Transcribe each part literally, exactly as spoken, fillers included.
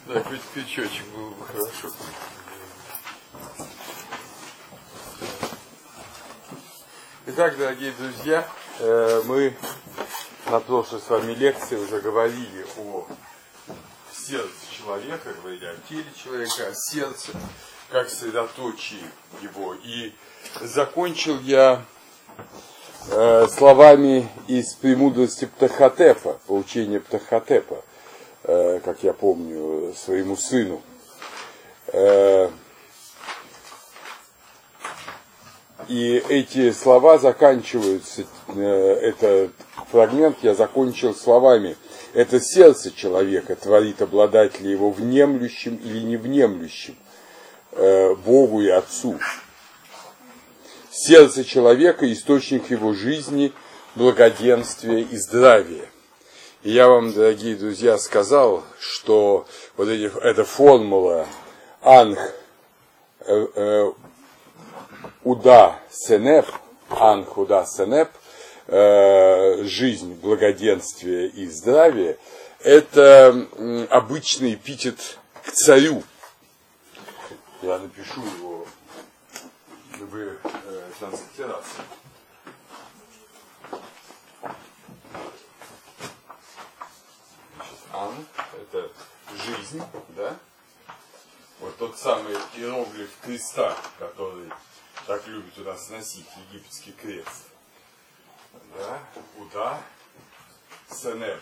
Да, хоть крючочек был бы хорошо. Итак, дорогие друзья, мы на прошлой с вами лекции уже говорили о сердце человека, говорили о теле человека, о сердце, как средоточии его. И закончил я э, словами из премудрости Птахотепа, поучения Птахотепа, э, как я помню, своему сыну. Э, И эти слова заканчиваются, этот фрагмент я закончил словами: это сердце человека творит обладателя его внемлющим или невнемлющим Богу и Отцу. Сердце человека – источник его жизни, благоденствия и здравия. И я вам, дорогие друзья, сказал, что вот эти, эта формула «анх», э, э, Уда Сенеп, Анх Уда Сенеп, э, жизнь, благоденствие и здравие, это э, обычный эпитет к царю. Я напишу его в э, транслитерации. Анх – это жизнь, да? Вот тот самый иероглиф креста, который так любят у нас носить, египетский крест. Да? Уда, Сенеп.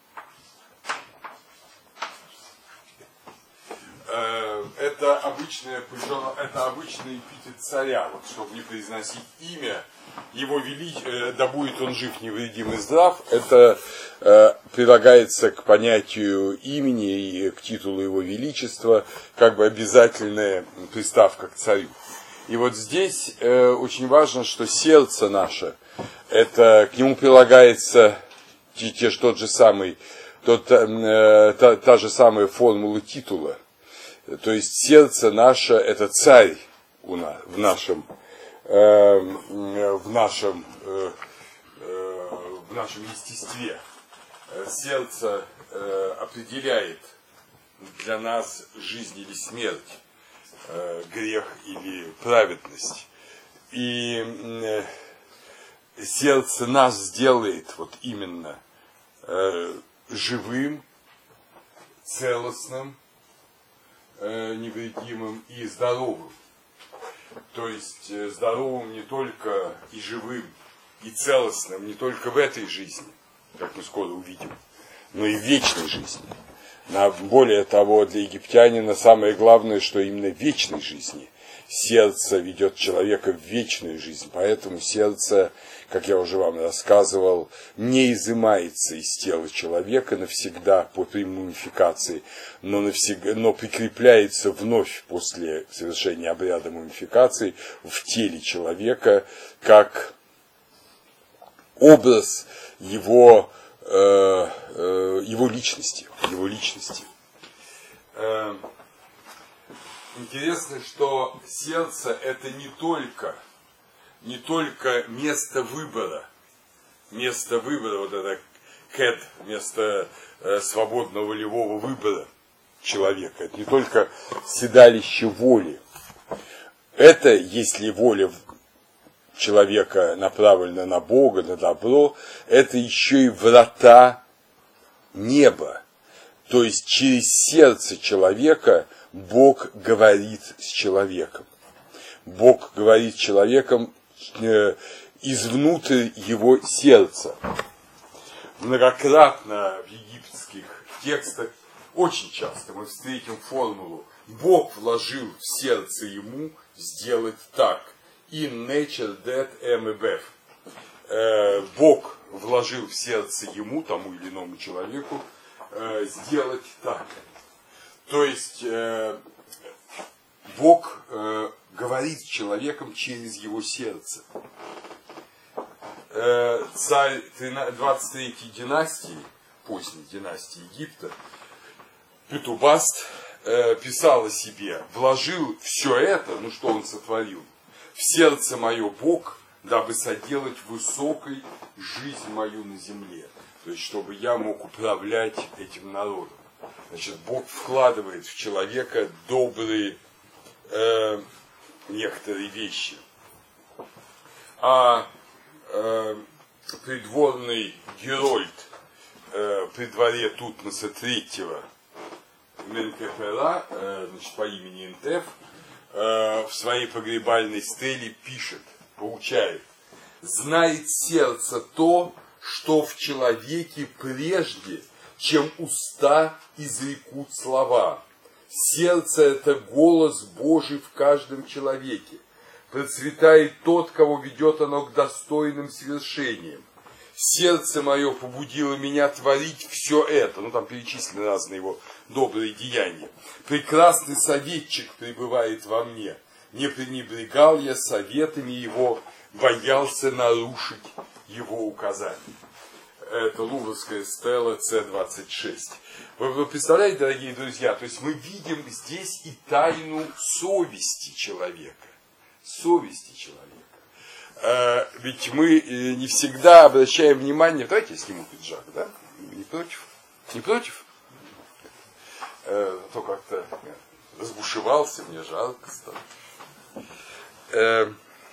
Это обычное, это обычный эпитет царя, вот, чтобы не произносить имя, его вели, да будет он жив, невредим и здрав, это э, прилагается к понятию имени и к титулу его величества, как бы обязательная приставка к царю. И вот здесь э, очень важно, что сердце наше, это, к нему прилагается те, те, тот же самый, тот, э, та, та же самая формула титула. То есть сердце наше – это царь у нас, в нашем, э, в нашем, э, э, в нашем естестве. Сердце э, определяет для нас жизнь или смерть, грех или праведность. И э, сердце нас сделает вот именно э, живым, целостным, э, невредимым и здоровым. То есть э, здоровым не только и живым, и целостным не только в этой жизни, как мы скоро увидим, но и в вечной жизни. Более того, для египтянина самое главное, что именно в вечной жизни сердце ведет человека в вечную жизнь. Поэтому сердце, как я уже вам рассказывал, не изымается из тела человека навсегда по мумификации, но, навсегда, но прикрепляется вновь после совершения обряда мумификации в теле человека как образ его его личности, его личности. Интересно, что сердце – это не только, не только место выбора, место выбора, вот это кэд, место свободного волевого выбора человека. Это не только седалище воли. Это, если воля человека направлена на Бога, на добро, это еще и врата неба. То есть через сердце человека Бог говорит с человеком. Бог говорит с человеком э, извнутрь его сердца. Многократно в египетских текстах, очень часто мы встретим формулу: Бог вложил в сердце ему сделать так. In nature that am above. Бог вложил в сердце ему, тому или иному человеку, э, сделать так. То есть э, Бог э, говорит с человеком через его сердце. Э, царь двадцать третьей династии, поздней династии Египта, Петубаст, э, писал о себе: вложил все это, ну что он сотворил, в сердце мое Бог, дабы соделать высокой жизнь мою на земле. То есть, чтобы я мог управлять этим народом. Значит, Бог вкладывает в человека добрые э, некоторые вещи. А э, придворный Герольд э, при дворе Тутмоса третьего Менкефера, э, значит, по имени Интеф, э, в своей погребальной стеле пишет, поучает: «Знает сердце то, что в человеке прежде, чем уста изрекут слова. Сердце – это голос Божий в каждом человеке. Процветает тот, кого ведет оно к достойным свершениям. Сердце мое побудило меня творить все это». Ну, там перечислены разные его добрые деяния. «Прекрасный советчик пребывает во мне. Не пренебрегал я советами его, боялся нарушить его указания». Это Луврская стела С двадцать шесть. Вы, вы представляете, дорогие друзья, то есть мы видим здесь и тайну совести человека. Совести человека. Э, ведь мы не всегда обращаем внимание... Давайте я сниму пиджак, да? Не против? Не против? Э, то как-то разбушевался, мне жалко стало. Э,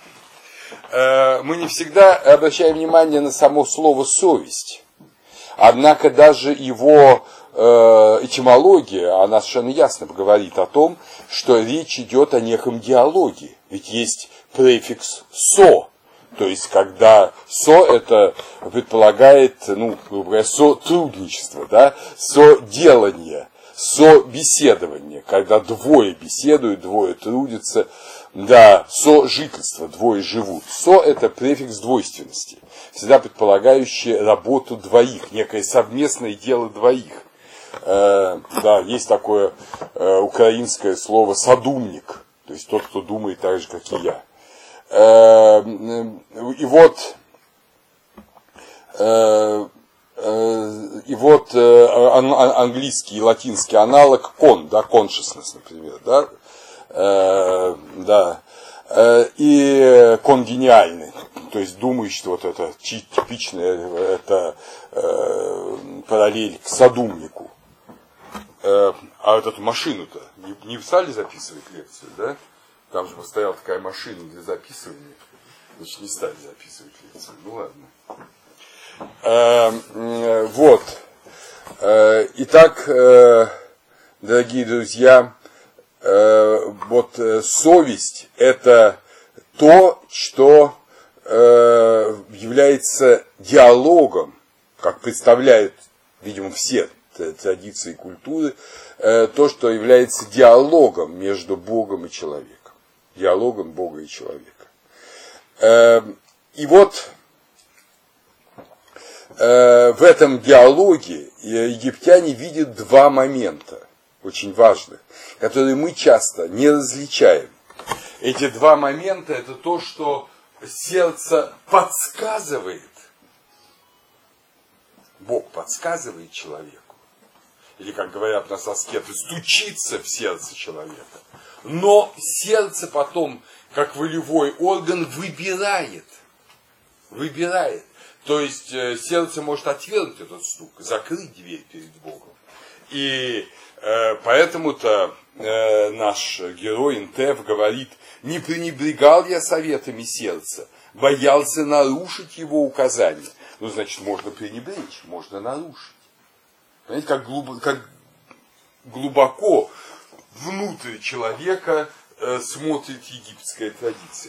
мы не всегда обращаем внимание на само слово «совесть». Однако даже его э, этимология, она совершенно ясно говорит о том, что речь идет о неком диалоге. Ведь есть префикс «со», то есть когда «со» это предполагает, ну, грубо говоря, сотрудничество, да, соделание, собеседование, когда двое беседуют, двое трудятся. Да, сожительство, двое живут. Со – это префикс двойственности, всегда предполагающий работу двоих, некое совместное дело двоих. Э, да, есть такое э, украинское слово «садумник», то есть тот, кто думает так же, как и я. Э, и вот, э, э, и вот э, английский и латинский аналог «кон», да, «consciousness», например, да. Э, да, э, и конгениальный, то есть думающий, что вот это типичная это, э, параллель к садумнику. Э, а вот эту машину-то не, не стали записывать лекцию, да? Там же стояла такая машина для записывания, значит, не стали записывать лекцию. Ну ладно. Э, э, вот. Э, итак, э, дорогие друзья, вот совесть – это то, что является диалогом, как представляют, видимо, все традиции и культуры, то, что является диалогом между Богом и человеком. Диалогом Бога и человека. И вот в этом диалоге египтяне видят два момента, очень важных, которые мы часто не различаем. Эти два момента – это то, что сердце подсказывает, Бог подсказывает человеку, или, как говорят нас аскеты, стучится в сердце человека, но сердце потом, как волевой орган, выбирает, выбирает. То есть сердце может отвергнуть этот стук, закрыть дверь перед Богом. И поэтому-то э, наш герой Интеф говорит: не пренебрегал я советами сердца, боялся нарушить его указания. Ну, значит, можно пренебречь, можно нарушить. Понимаете, как, глуб, как глубоко внутрь человека э, смотрит египетская традиция.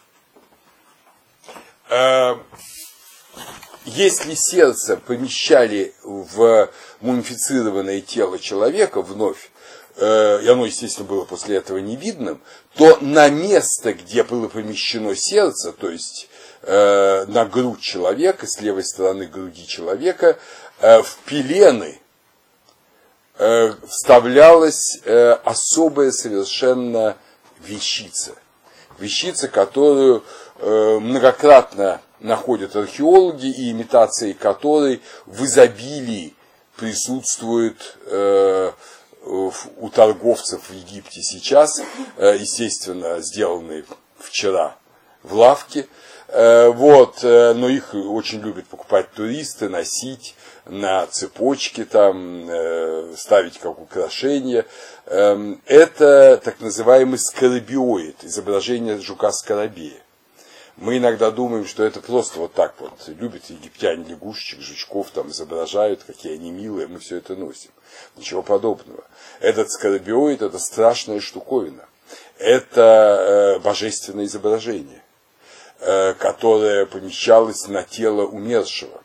Э, Если сердце помещали в мумифицированное тело человека вновь, э, и оно, естественно, было после этого невидным, то на место, где было помещено сердце, то есть э, на грудь человека, с левой стороны груди человека, э, в пелены э, вставлялась э, особая совершенно вещица. Вещица, которую э, многократно находят археологи, и имитации которой в изобилии присутствуют э, у торговцев в Египте сейчас, э, естественно, сделанные вчера в лавке. Вот, но их очень любят покупать туристы, носить на цепочке, там, ставить как украшение. Это так называемый скоробиоид, изображение жука-скоробея. Мы иногда думаем, что это просто вот так вот. Любят египтяне лягушечек, жучков, там изображают, какие они милые, мы все это носим. Ничего подобного. Этот скоробиоид – это страшная штуковина. Это божественное изображение, которое помещалось на тело умершего.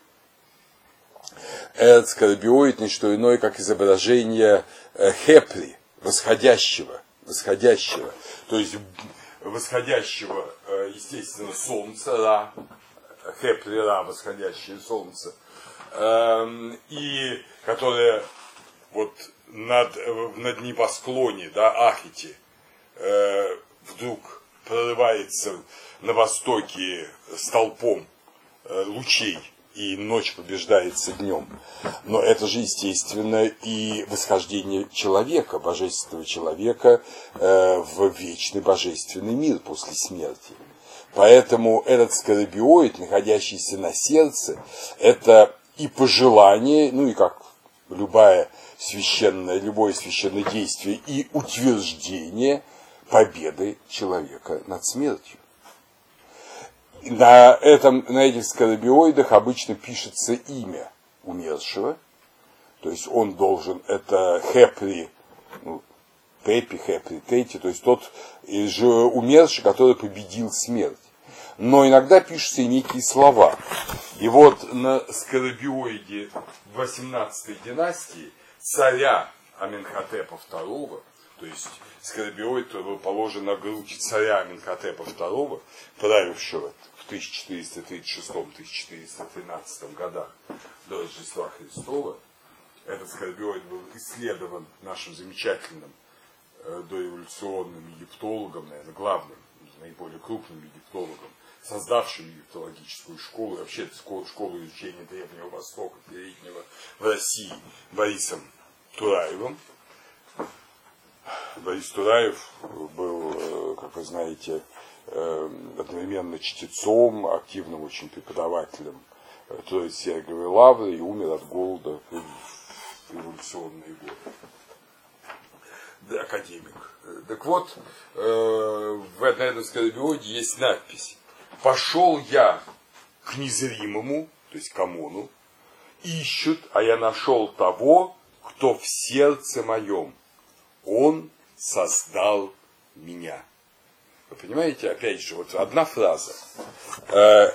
Этот скоробиоид – не что иное, как изображение хепри, восходящего, восходящего. То есть восходящего, естественно, солнца, Ра, хепри, Ра, восходящее солнце, и которое вот над, над небосклоне, да, Ахите, вдруг прорывается на востоке столпом лучей, и ночь побеждается днем. Но это же, естественно, и восхождение человека, божественного человека э, в вечный божественный мир после смерти. Поэтому этот скоробиоид, находящийся на сердце, это и пожелание, ну и как любое священное, любое священное действие, и утверждение победы человека над смертью. На, этом, на этих скоробиоидах обычно пишется имя умершего, то есть он должен, это Хепри, ну, Пепи, Хепри, Тети, то есть тот же умерший, который победил смерть. Но иногда пишутся и некие слова. И вот на скоробиоиде восемнадцатой династии царя Аменхотепа второго, то есть скоробиоид был положен на грудь царя Аменхотепа второго, правившего в тысяча четыреста тридцать шестом — тысяча четыреста тринадцатом годах до Рождества Христова. Этот скоробиоид был исследован нашим замечательным э, дореволюционным египтологом, наверное, главным, наиболее крупным египтологом, создавшим египтологическую школу, и вообще школу изучения Древнего Востока, Переднего в России, Борисом Тураевым. Борис Тураев был, как вы знаете, одновременно чтецом, активным очень преподавателем Троиц-Сергиевой лавры и умер от голода в революционные годы. Да, академик. Так вот, в этом скоробиоиде есть надпись: «Пошел я к незримому», то есть к Амону, «ищут, а я нашел того, кто в сердце моем. Он создал меня». Вы понимаете, опять же, вот одна фраза, э,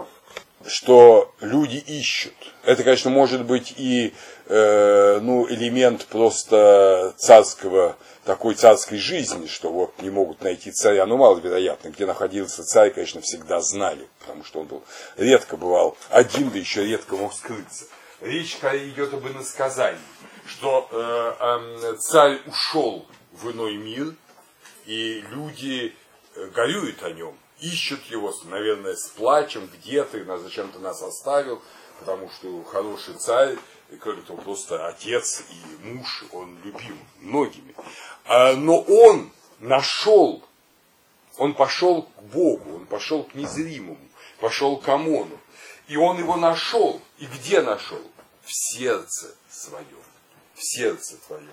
что люди ищут. Это, конечно, может быть и э, ну, элемент просто царского, такой царской жизни, что вот не могут найти царя. Ну, маловероятно, где находился царь, конечно, всегда знали, потому что он был, редко бывал один, да еще редко мог скрыться. Речь идет об иносказании, что э, э, царь ушел в иной мир, и люди горюют о нем, ищут его, наверное, с плачем, где ты, зачем ты нас оставил, потому что хороший царь, и кроме того, просто отец и муж, он любим многими. А, но он нашел, он пошел к Богу, он пошел к незримому, пошел к Амону, и он его нашел. И где нашел? В сердце своем, в сердце твоем.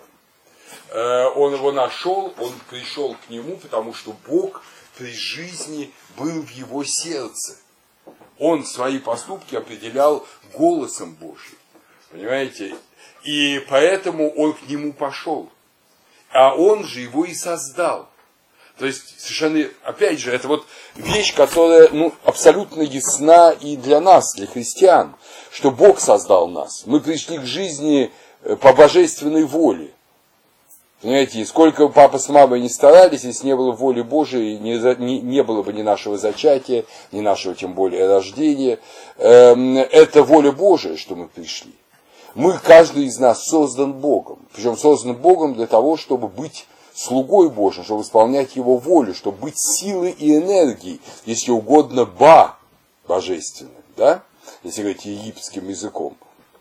Он его нашел, он пришел к нему, потому что Бог при жизни был в его сердце. Он свои поступки определял голосом Божьим. Понимаете? И поэтому он к нему пошел. А он же его и создал. То есть, совершенно, опять же, это вот вещь, которая ну, абсолютно ясна и для нас, для христиан, что Бог создал нас. Мы пришли к жизни по божественной воле. Понимаете, сколько папа с мамой не старались, если не было воли Божией, не, не, не было бы ни нашего зачатия, ни нашего тем более рождения. Эм, это воля Божия, что мы пришли. Мы, каждый из нас создан Богом. Причем создан Богом для того, чтобы быть слугой Божьим, чтобы исполнять Его волю, чтобы быть силой и энергией, если угодно, ба, божественным, да? Если говорить египетским языком.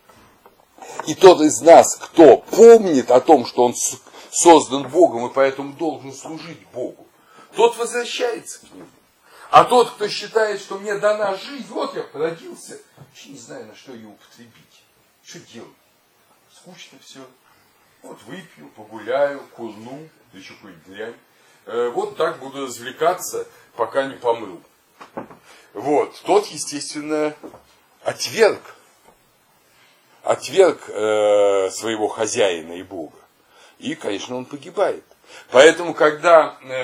И тот из нас, кто помнит о том, что он создан Богом и поэтому должен служить Богу, тот возвращается к Нему. А тот, кто считает, что мне дана жизнь, вот я родился, вообще не знаю, на что ее употребить. Что делать? Скучно все. Вот выпью, погуляю, курну, да еще какую-нибудь дрянь. Э, вот так буду развлекаться, пока не помру. Вот. Тот, естественно, отверг. Отверг э, своего хозяина и Бога. И, конечно, он погибает. Поэтому, когда... Э,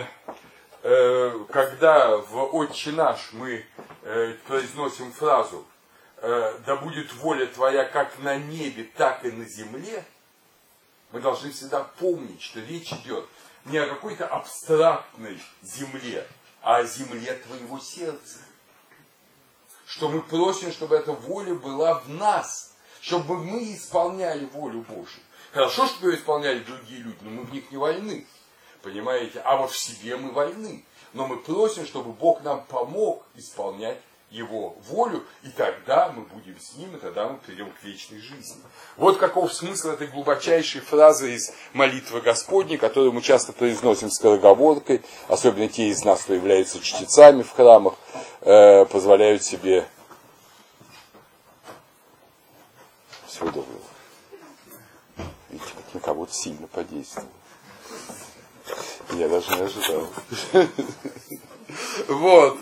когда в «Отче наш» мы произносим фразу «Да будет воля твоя как на небе, так и на земле», мы должны всегда помнить, что речь идет не о какой-то абстрактной земле, а о земле твоего сердца. Что мы просим, чтобы эта воля была в нас, чтобы мы исполняли волю Божию. Хорошо, что ее исполняли другие люди, но мы в них не вольны. Понимаете? А вот в себе мы вольны. Но мы просим, чтобы Бог нам помог исполнять Его волю, и тогда мы будем с Ним, и тогда мы придем к вечной жизни. Вот каков смысл этой глубочайшей фразы из молитвы Господней, которую мы часто произносим скороговоркой, особенно те из нас, кто являются чтецами в храмах, э, позволяют себе... Всего доброго. Видите, как на кого-то сильно подействовало. Я даже не ожидал. Вот.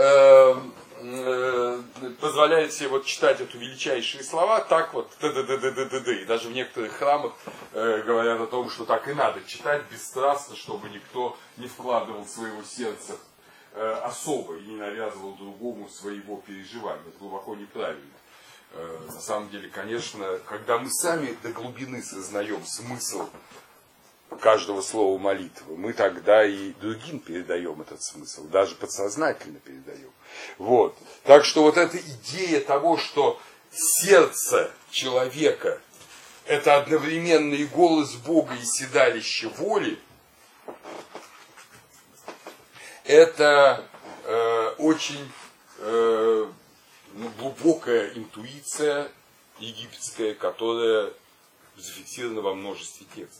Позволяет себе вот читать эту величайшие слова, так вот, т-д-д-д-д-д-д. И даже в некоторых храмах говорят о том, что так и надо читать бесстрастно, чтобы никто не вкладывал своего сердца особо и не навязывал другому своего переживания. Это глубоко неправильно. На самом деле, конечно, когда мы сами до глубины сознаем смысл каждого слова молитвы, мы тогда и другим передаем этот смысл, даже подсознательно передаем. Вот. Так что вот эта идея того, что сердце человека – это одновременно и голос Бога, и седалище воли, это э, очень э, глубокая интуиция египетская, которая зафиксирована во множестве текстов.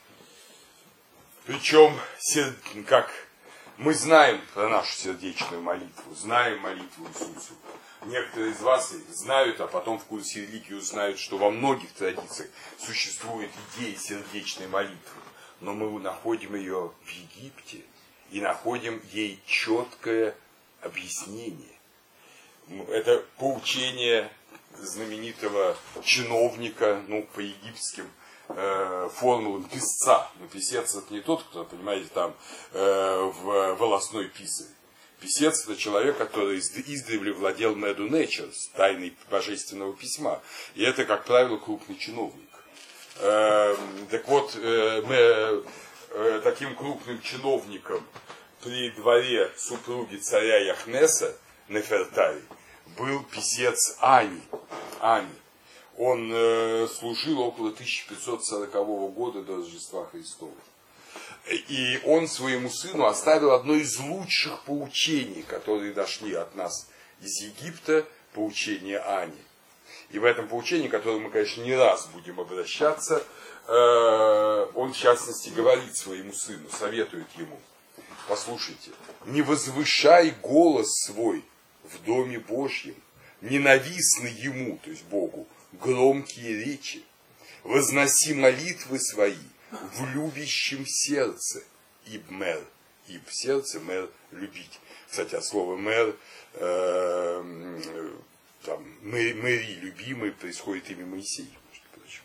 Причем, как мы знаем про нашу сердечную молитву, знаем молитву Иисусу. Некоторые из вас знают, а потом в курсе религии узнают, что во многих традициях существует идея сердечной молитвы. Но мы находим ее в Египте и находим ей четкое объяснение. Это поучение знаменитого чиновника, ну, по египетским э, формулам писца. Но писец это не тот, кто, понимаете, там э, в волосной писарь. Писец это человек, который издревле владел Medu Natures, тайной божественного письма. И это, как правило, крупный чиновник. Э, так вот, э, мы, э, таким крупным чиновником при дворе супруги царя Яхнеса Нефертари был писец Ани. Ани. Он э, служил около тысяча пятьсот сорокового года до Рождества Христова. И он своему сыну оставил одно из лучших поучений, которые дошли от нас из Египта, поучение Ани. И в этом поучении, к которому мы, конечно, не раз будем обращаться, э, он, в частности, говорит своему сыну, советует ему: послушайте, не возвышай голос свой в Доме Божьем, ненавистны ему, то есть Богу, громкие речи, возноси молитвы свои в любящем сердце, иб мэр, иб в сердце мэр любить. Кстати, от слова мэр, э, там, мэри, любимый, происходит имя Моисей, между прочим.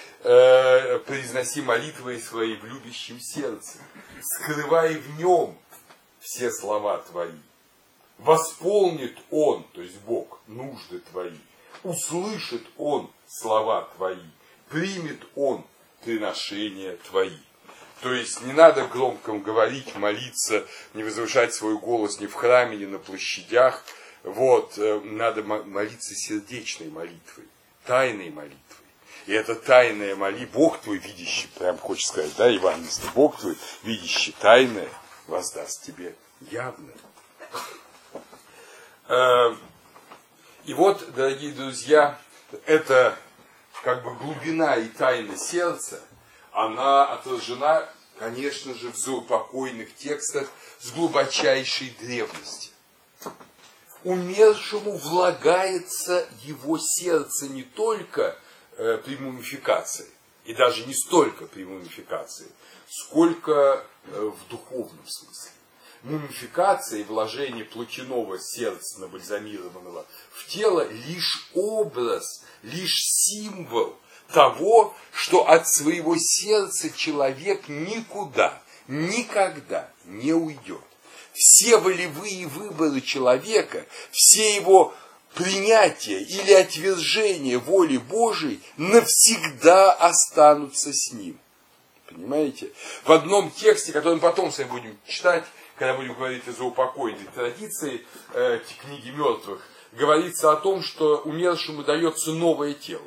Э, произноси молитвы свои в любящем сердце, скрывай в нем все слова твои. Восполнит он, то есть Бог, нужды твои, услышит он слова твои, примет он приношения твои. То есть не надо громко говорить, молиться, не возвышать свой голос ни в храме, ни на площадях. Вот, надо молиться сердечной молитвой, тайной молитвой. И это тайная молитва, Бог твой видящий, прям хочется сказать, да, евангелист, Бог твой видящий тайное воздаст тебе явно. И вот, дорогие друзья, это как бы глубина и тайна сердца, она отражена, конечно же, в заупокойных текстах с глубочайшей древности. умершему влагается его сердце не только э, при мумификации, и даже не столько при мумификации, сколько э, в духовном смысле. Мумификация и вложение плотяного сердца набальзамированного в тело лишь образ, лишь символ того, что от своего сердца человек никуда, никогда не уйдет. Все волевые выборы человека, все его принятия или отвержения воли Божией навсегда останутся с ним. Понимаете? В одном тексте, который мы потом с вами будем читать, когда будем говорить о заупокойной традиции э, книги мертвых, говорится о том, что умершему дается новое тело.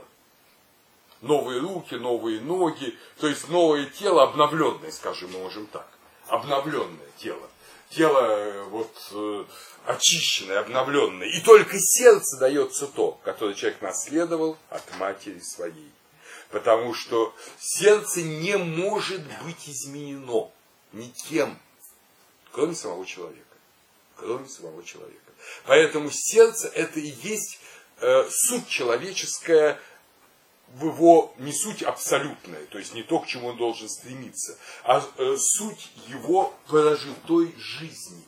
Новые руки, новые ноги, то есть новое тело, обновленное, скажем, мы можем так. Обновленное тело. Тело вот, очищенное, обновленное. И только сердце дается то, которое человек наследовал от матери своей. Потому что сердце не может быть изменено никем, кроме самого человека. Кроме самого человека. Поэтому сердце это и есть э, суть человеческая, в его не суть абсолютная, то есть не то, к чему он должен стремиться, а э, суть его прожитой жизни.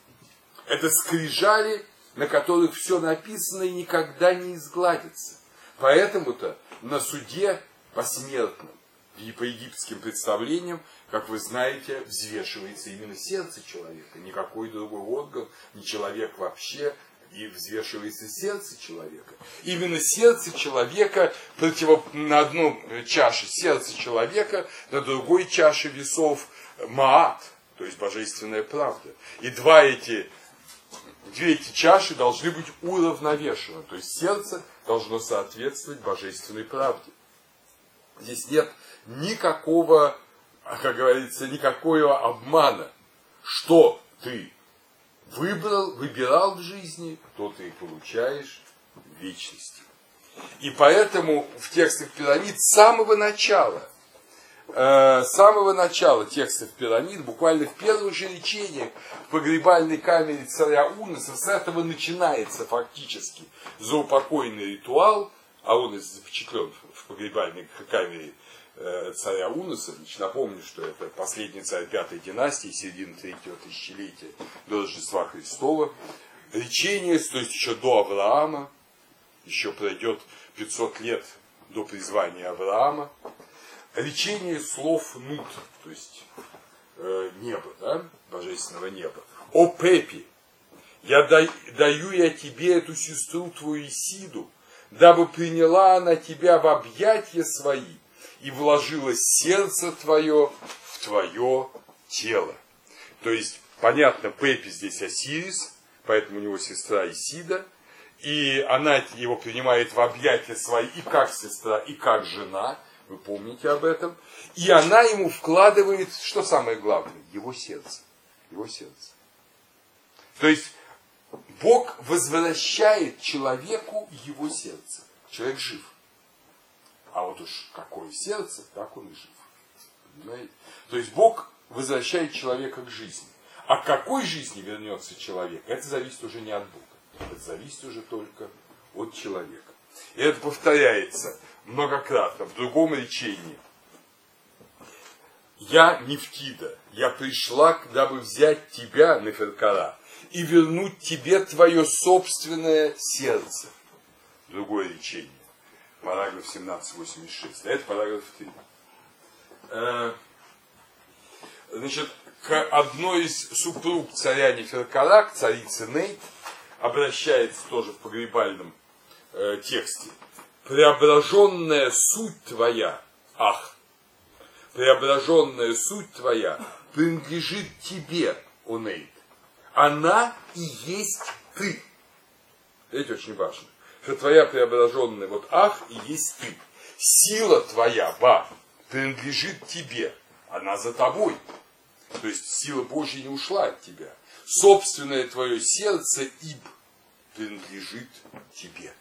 Это скрижали, на которых все написано и никогда не изгладится. Поэтому-то на суде посмертном, и по египетским представлениям, как вы знаете, взвешивается именно сердце человека, никакой другой орган, не человек вообще, и взвешивается сердце человека. Именно сердце человека против... на одной чаше сердце человека, на другой чаше весов маат, то есть божественная правда. И два эти, две эти чаши должны быть уравновешены, то есть сердце должно соответствовать божественной правде. Здесь нет никакого, как говорится, никакого обмана, что ты выбрал, выбирал в жизни, то ты и получаешь в вечности. И поэтому в текстах пирамид с самого начала, э, с самого начала текстов пирамид, буквально в первых же речениях в погребальной камере царя Уноса, с этого начинается фактически заупокойный ритуал, а он и запечатлен в погребальной камере царя Уноса. Значит, напомню, что это последний царь пятой династии, середина третьего тысячелетия до Рождества Христова. Речение, то есть еще до Авраама, еще пройдет пятьсот лет до призвания Авраама. Речение слов Нут, то есть э, небо, да, божественного неба. О Пепи, я дай, даю я тебе эту сестру твою Исиду, дабы приняла она тебя в объятия свои, и вложила сердце твое в твое тело. То есть, понятно, Пепи здесь Осирис, поэтому у него сестра Исида, и она его принимает в объятия свои и как сестра, и как жена, вы помните об этом, и она ему вкладывает, что самое главное, его сердце. Его сердце. То есть, Бог возвращает человеку его сердце. Человек жив. А вот уж какое сердце, так он и жив. Понимаете? То есть Бог возвращает человека к жизни. А к какой жизни вернется человек, это зависит уже не от Бога. Это зависит уже только от человека. И это повторяется многократно в другом речении. Я Нефтида, я пришла, дабы взять тебя, Неферкара, и вернуть тебе твое собственное сердце. Другое речение. Параграф семнадцать восемьдесят шесть. Это параграф три. Значит, к одной из супруг царя Неферкара, к царице Нейт, обращается тоже в погребальном э, тексте. Преображенная суть твоя, ах, преображенная суть твоя принадлежит тебе, о Нейт. Она и есть ты. Это очень важно. Что твоя преображенная, вот ах, и есть ты. Сила твоя, ба, принадлежит тебе. Она за тобой. То есть сила Божья не ушла от тебя. Собственное твое сердце, иб, принадлежит тебе.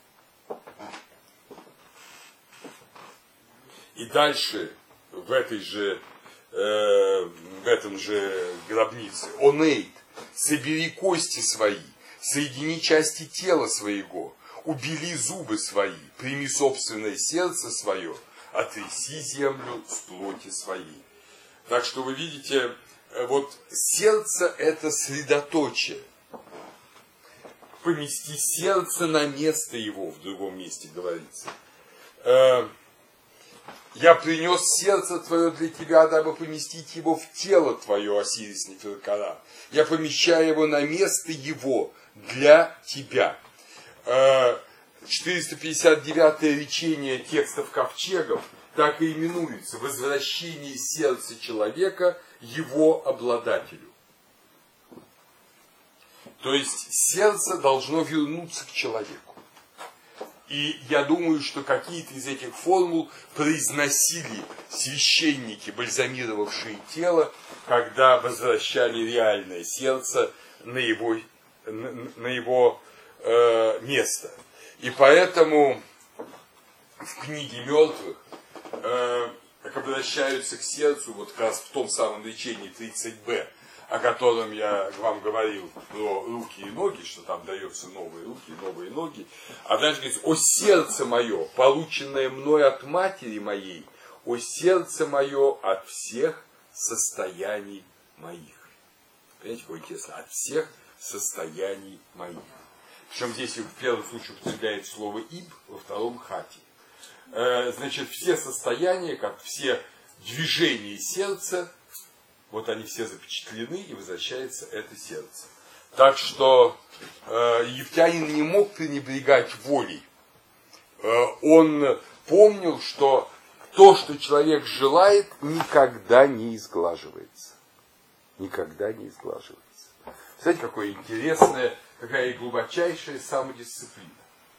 И дальше в этой же, э, в этом же гробнице. О Нейт, собери кости свои, соедини части тела своего, убели зубы свои, прими собственное сердце свое, отряси землю с плоти своей. Так что вы видите, вот сердце это средоточие. Помести сердце на место его, в другом месте говорится. Я принес сердце твое для тебя, дабы поместить его в тело твое, Осирис Неферкара. Я помещаю его на место его для тебя. четыреста пятьдесят девятое речение текстов ковчегов так и именуется: возвращение сердца человека его обладателю. То есть сердце должно вернуться к человеку. И я думаю, что какие-то из этих формул произносили священники, бальзамировавшие тело, когда возвращали реальное сердце на его, на, на его э, место. И поэтому в книге мертвых, э, как обращаются к сердцу, вот как раз в том самом речении тридцать бэ, о котором я вам говорил, про руки и ноги, что там дается новые руки, новые ноги. А дальше говорится: о сердце мое, полученное мной от матери моей, о сердце мое от всех состояний моих. Понимаете, какое интересно? От всех состояний моих. Причем здесь в первом случае употребляет слово иб, во втором хати. Значит, все состояния, как все движения сердца, вот они все запечатлены, и возвращается это сердце. Так что э, египтянин не мог пренебрегать волей. Э, он помнил, что то, что человек желает, никогда не изглаживается. Никогда не изглаживается. Знаете, какое интересное, какая глубочайшая самодисциплина.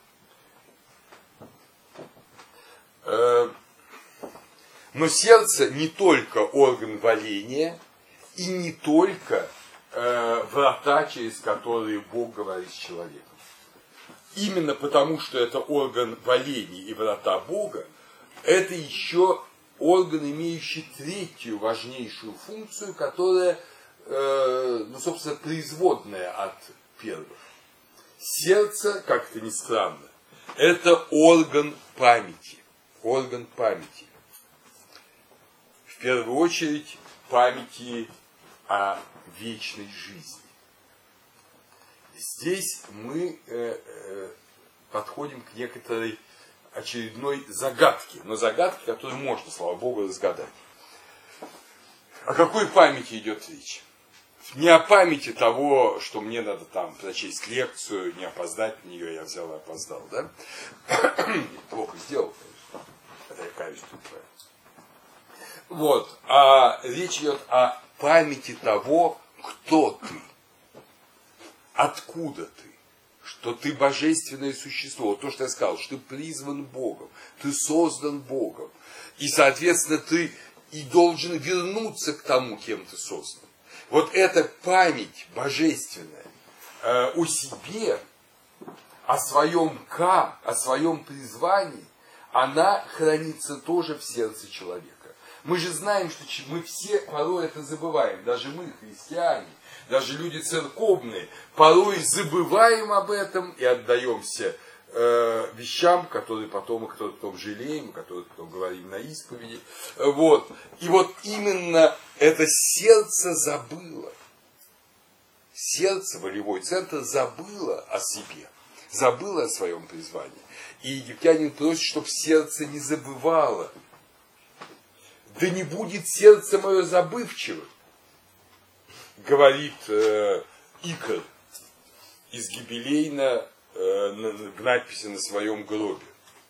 Э, Но сердце не только орган воления и не только э, врата, через которые Бог говорит с человеком. Именно потому, что это орган воления и врата Бога, это еще орган, имеющий третью важнейшую функцию, которая, э, ну, собственно, производная от первых. Сердце, как это ни странно, это орган памяти. Орган памяти. В первую очередь памяти о вечной жизни. Здесь мы э, э, подходим к некоторой очередной загадке, но загадке, которую можно, слава Богу, разгадать. О какой памяти идет речь? Не о памяти того, что мне надо там прочесть лекцию, не опоздать на нее, я взял и опоздал, да? Плохо сделал, конечно. Это я каюсь тут. Вот, а речь идет о памяти того, кто ты, откуда ты, что ты божественное существо, то, что я сказал, что ты призван Богом, ты создан Богом, и, соответственно, ты и должен вернуться к тому, кем ты создан. Вот эта память божественная э, о себе, о своем «ка», о своем призвании, она хранится тоже в сердце человека. Мы же знаем, что мы все порой это забываем. Даже мы, христиане, даже люди церковные, порой забываем об этом и отдаемся э, вещам, которые потом, о которых потом жалеем, о которых потом говорим на исповеди. Вот. И вот именно это сердце забыло. Сердце, волевой центр, забыло о себе. Забыло о своем призвании. И египтянин просит, чтобы сердце не забывало. Да не будет сердце мое забывчивым, говорит э, Икар из Гибелейна э, на, в надписи на своем гробе.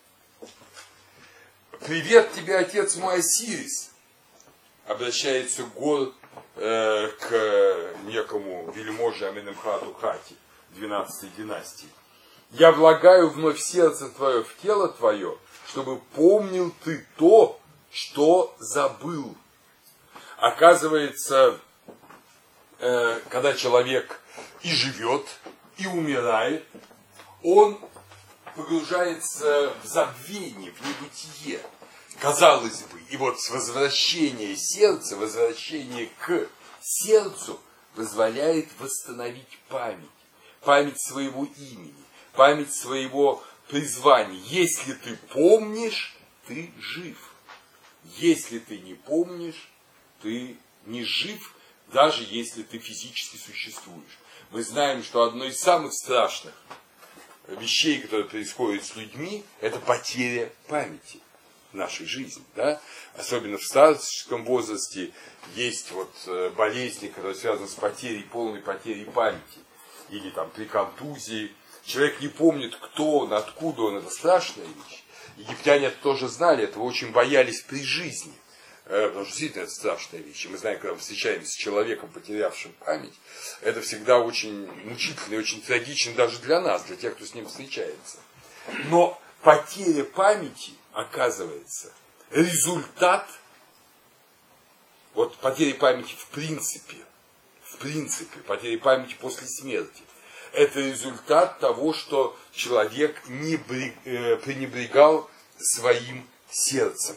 Привет тебе, отец мой Осирис, обращается Гор э, к некому вельможе Аменемхату Хати, двенадцатой династии. Я влагаю вновь сердце твое в тело твое, чтобы помнил ты то, что забыл. Оказывается, э, когда человек и живет, и умирает, он погружается в забвение, в небытие. Казалось бы, и вот возвращение сердца, возвращение к сердцу позволяет восстановить память. память своего имени, память своего призвания. Если ты помнишь, ты жив. Если ты не помнишь, ты не жив, даже если ты физически существуешь. Мы знаем, что одно из самых страшных вещей, которые происходят с людьми, это потеря памяти в нашей жизни. Да? Особенно в старческом возрасте есть вот болезни, которые связаны с потерей, полной потерей памяти. Или там при контузии. Человек не помнит, кто он, откуда он. Это страшная вещь. Египтяне это тоже знали, этого очень боялись при жизни. Потому что действительно это страшная вещь. И мы знаем, когда мы встречаемся с человеком, потерявшим память, это всегда очень мучительно и очень трагично даже для нас, для тех, кто с ним встречается. Но потеря памяти, оказывается, результат, вот потеря памяти в принципе, в принципе, потеря памяти после смерти, это результат того, что человек не пренебрегал своим сердцем.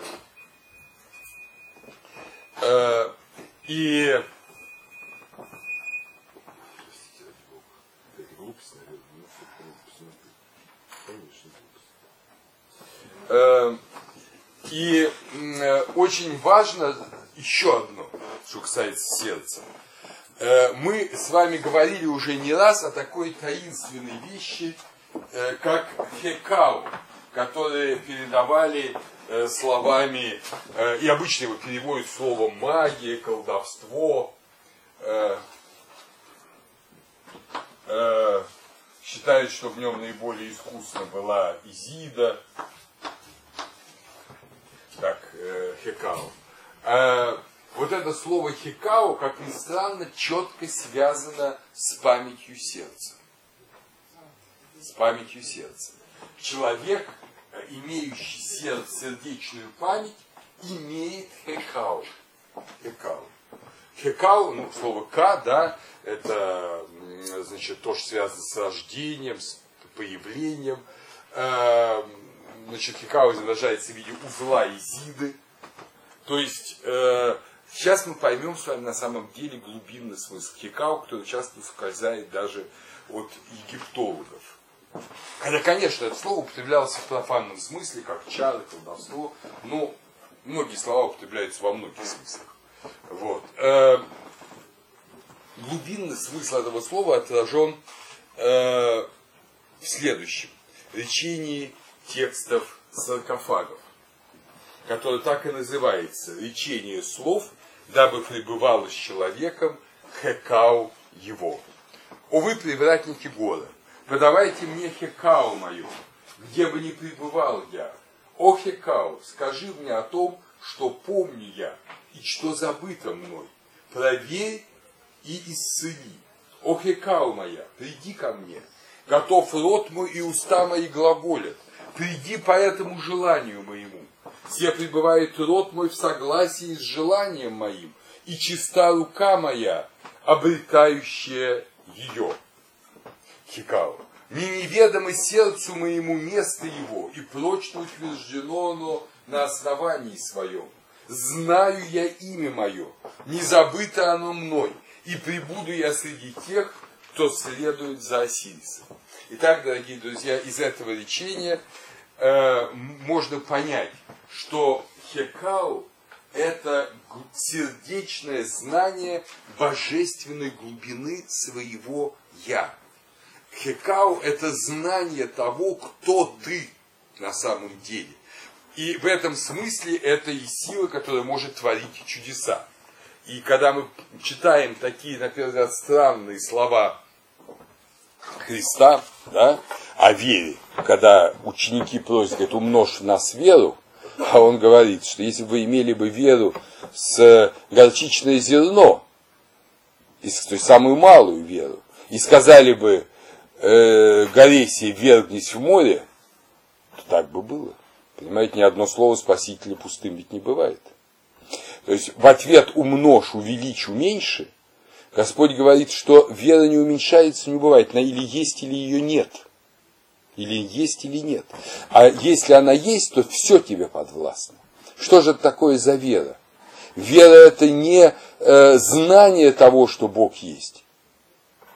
И и очень важно еще одно, что касается сердца. Мы с вами говорили уже не раз о такой таинственной вещи, как хекау, которые передавали словами, и обычно его переводят словом магия, колдовство. Считают, что в нем наиболее искусна была Изида, как хекау. Вот это слово хекау, как ни странно, четко связано с памятью сердца. С памятью сердца. Человек, имеющий сердце, сердечную память, имеет хекау. Хекау. Хекау, ну, слово ка, да, это, значит, то, что связано с рождением, с появлением. Значит, хекау изображается в виде узла Изиды. То есть, сейчас мы поймем с вами на самом деле глубинный смысл хекау, который часто ускользает даже от египтологов. Хотя, конечно, это слово употреблялось в профанном смысле, как чары, колдовство, но многие слова употребляются во многих смыслах. Вот. Глубинный смысл этого слова отражен в следующем. Речении текстов саркофагов, которое так и называется речение слов, дабы пребывало с человеком хекау его. О вы, привратники гора, подавайте мне хекау мою, где бы ни пребывал я. О хекау, скажи мне о том, что помню я и что забыто мной. Проверь и исцели. О хекау моя, приди ко мне. Готов рот мой и уста мои глаголят. Приди по этому желанию моему. Все пребывает рот мой в согласии с желанием моим, и чиста рука моя, обретающая ее. Хекау. Не неведомо сердцу моему место его, и прочно утверждено оно на основании своем. Знаю я имя мое, не забыто оно мной, и пребуду я среди тех, кто следует за Осирисом. Итак, дорогие друзья, из этого речения э, можно понять, что хекау – это сердечное знание божественной глубины своего «я». Хекау – это знание того, кто ты на самом деле. И в этом смысле это и сила, которая может творить чудеса. И когда мы читаем такие, на первый взгляд, странные слова Христа, да, о вере, когда ученики просят, говорят, умножь в нас веру, а он говорит, что если бы вы имели бы веру с горчичное зерно, то есть самую малую веру, и сказали бы э, горе сей ввергнись в море, то так бы было. Понимаете, ни одно слово Спасителя пустым ведь не бывает. То есть в ответ умножь, увеличь, уменьши, Господь говорит, что вера не уменьшается, не бывает, она или есть, или ее нет. Или есть, или нет. А если она есть, то все тебе подвластно. Что же это такое за вера? Вера – это не э, знание того, что Бог есть.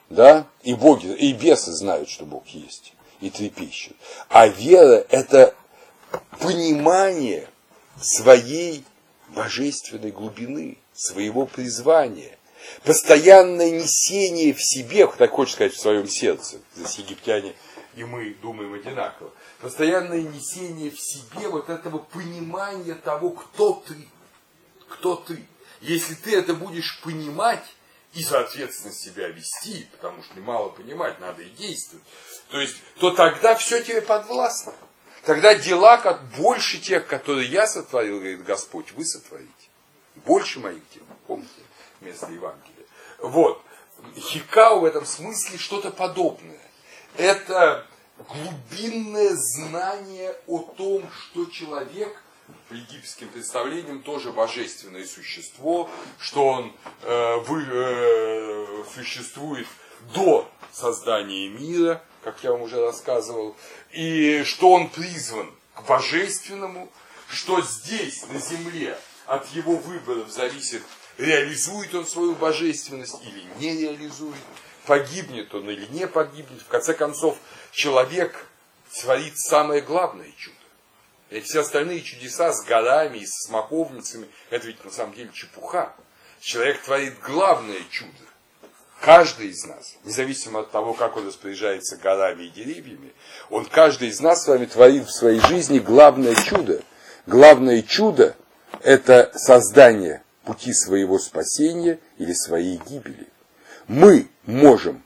Да? И боги, и бесы знают, что Бог есть, и трепещут. А вера – это понимание своей божественной глубины, своего призвания, постоянное несение в себе, так хочешь сказать, в своем сердце. Здесь египтяне и мы думаем одинаково. Постоянное несение в себе вот этого понимания того, кто ты. Кто ты. Если ты это будешь понимать и, соответственно, себя вести, потому что немало понимать, надо и действовать, то есть, то тогда все тебе подвластно. Тогда дела, как больше тех, которые я сотворил, говорит Господь, вы сотворите. Больше моих дел. Помните место Евангелия? Вот. Хикау в этом смысле что-то подобное. Это глубинное знание о том, что человек, по египетским представлениям, тоже божественное существо, что он э, вы, э, существует до создания мира, как я вам уже рассказывал, и что он призван к божественному, что здесь, на земле, от его выборов зависит, реализует он свою божественность или не реализует, погибнет он или не погибнет. В конце концов, человек творит самое главное чудо. Ведь все остальные чудеса с горами и с смоковницами, это ведь на самом деле чепуха. Человек творит главное чудо. Каждый из нас, независимо от того, как он распоряжается горами и деревьями, он, каждый из нас с вами творит в своей жизни главное чудо. Главное чудо – это создание пути своего спасения или своей гибели. Мы можем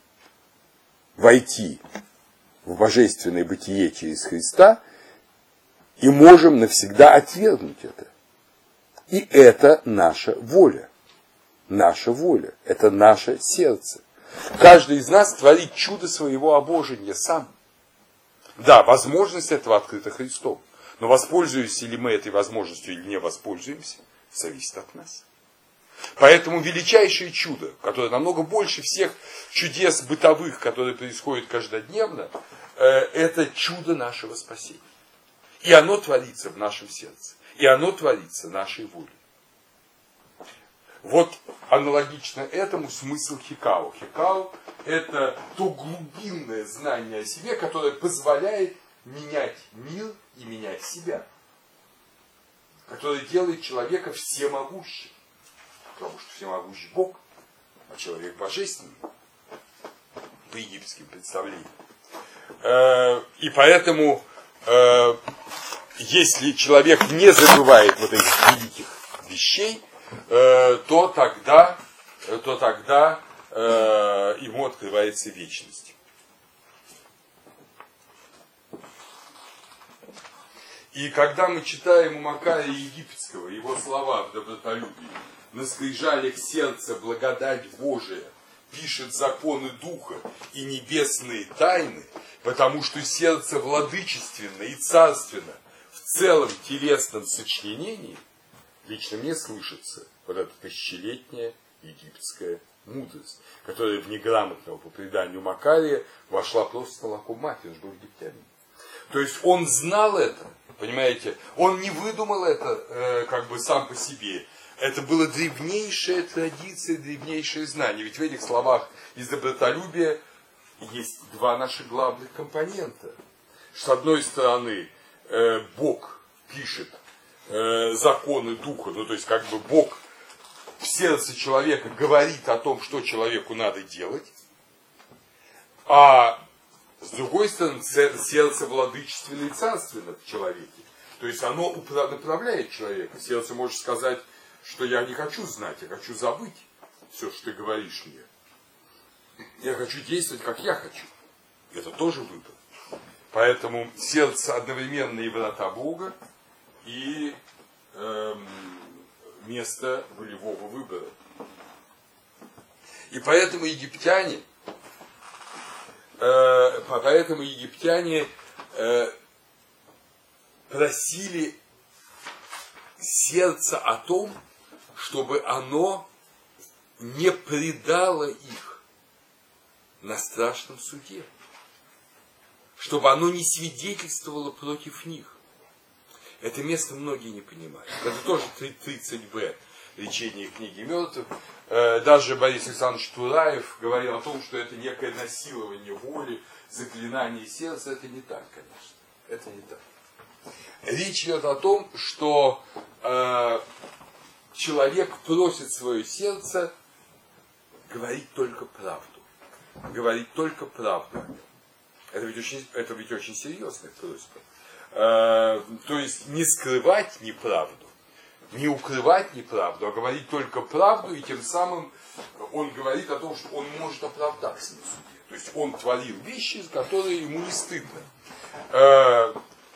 войти в божественное бытие через Христа и можем навсегда отвергнуть это. И это наша воля. Наша воля. Это наше сердце. Каждый из нас творит чудо своего обожения сам. Да, возможность этого открыта Христом. Но воспользуемся ли мы этой возможностью или не воспользуемся, зависит от нас. Поэтому величайшее чудо, которое намного больше всех чудес бытовых, которые происходят каждодневно, это чудо нашего спасения. И оно творится в нашем сердце. И оно творится нашей волей. Вот аналогично этому смысл Хикау. Хикау – это то глубинное знание о себе, которое позволяет менять мир и менять себя. Которое делает человека всемогущим. Потому что всемогущий Бог, а человек божественный. По египетским представлениям. И поэтому, если человек не забывает вот этих великих вещей, то тогда, то тогда ему открывается вечность. И когда мы читаем у Макария Египетского его слова в добротолюбии, на скрижалях сердца благодать Божия пишет законы Духа и небесные тайны, потому что сердце владычественно и царственно в целом телесном сочленении, лично мне слышится вот эта тысячелетняя египетская мудрость, которая в неграмотного по преданию Макария вошла просто с молоком матери, он же был египтянин. То есть он знал это, понимаете, он не выдумал это э, как бы сам по себе. Это была древнейшая традиция, древнейшее знание. Ведь в этих словах из добротолюбия есть два наших главных компонента. С одной стороны, э, Бог пишет э, законы Духа, ну то есть как бы Бог в сердце человека говорит о том, что человеку надо делать, а с другой стороны, сердце владычественно и царственно в человеке. То есть оно направляет человека. Сердце может сказать, что я не хочу знать, я хочу забыть все, что ты говоришь мне. Я хочу действовать, как я хочу. Это тоже выбор. Поэтому сердце одновременно и врата Бога, и эм, место волевого выбора. И поэтому египтяне, э, поэтому египтяне э, просили сердце о том, чтобы оно не предало их на страшном суде. Чтобы оно не свидетельствовало против них. Это место многие не понимают. Это тоже тридцать бэ. лечении книги мертвых. Даже Борис Александрович Тураев говорил о том, что это некое насилование воли, заклинание сердца. Это не так, конечно. Это не так. Речь идет о том, что э, человек просит свое сердце говорить только правду. Говорить только правду. Это ведь очень, это ведь очень серьезная просьба. Э, то есть не скрывать неправду, не укрывать неправду, а говорить только правду, и тем самым он говорит о том, что он может оправдаться на суде. То есть он творил вещи, которые ему не стыдно. Э,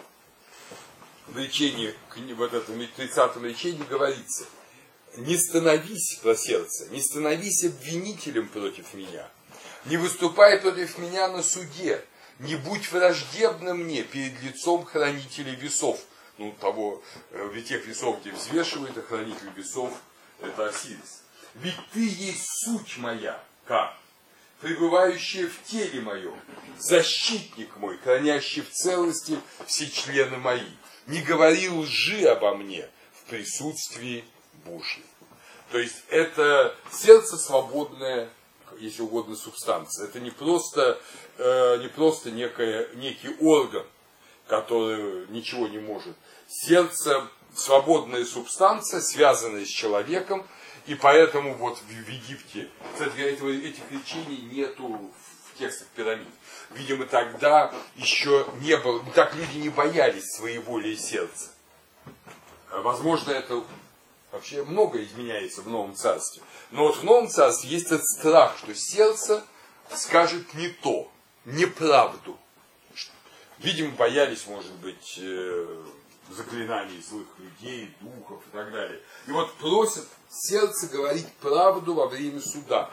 в лечении, в этом тридцатом лечении говорится: не становись про сердце, не становись обвинителем против меня, не выступай против меня на суде, не будь враждебным мне перед лицом хранителей весов. Ну, того, ведь тех весов, где взвешивает, а хранитель весов — это Осирис. Ведь ты есть суть моя, как? Пребывающая в теле моем, защитник мой, хранящий в целости все члены мои. Не говори лжи обо мне в присутствии Божьем. То есть это сердце свободное, если угодно, субстанция. Это не просто, э, не просто некое, некий орган, который ничего не может. Сердце свободная субстанция, связанная с человеком, и поэтому вот в Египте, кстати, этого, этих речений нету в текстах пирамид. Видимо, тогда еще не было, так люди не боялись своеволия сердца. Возможно, это вообще многое изменяется в Новом Царстве. Но вот в Новом Царстве есть этот страх, что сердце скажет не то, неправду. Видимо, боялись, может быть, заклинаний злых людей, духов и так далее. И вот просят сердце говорить правду во время суда.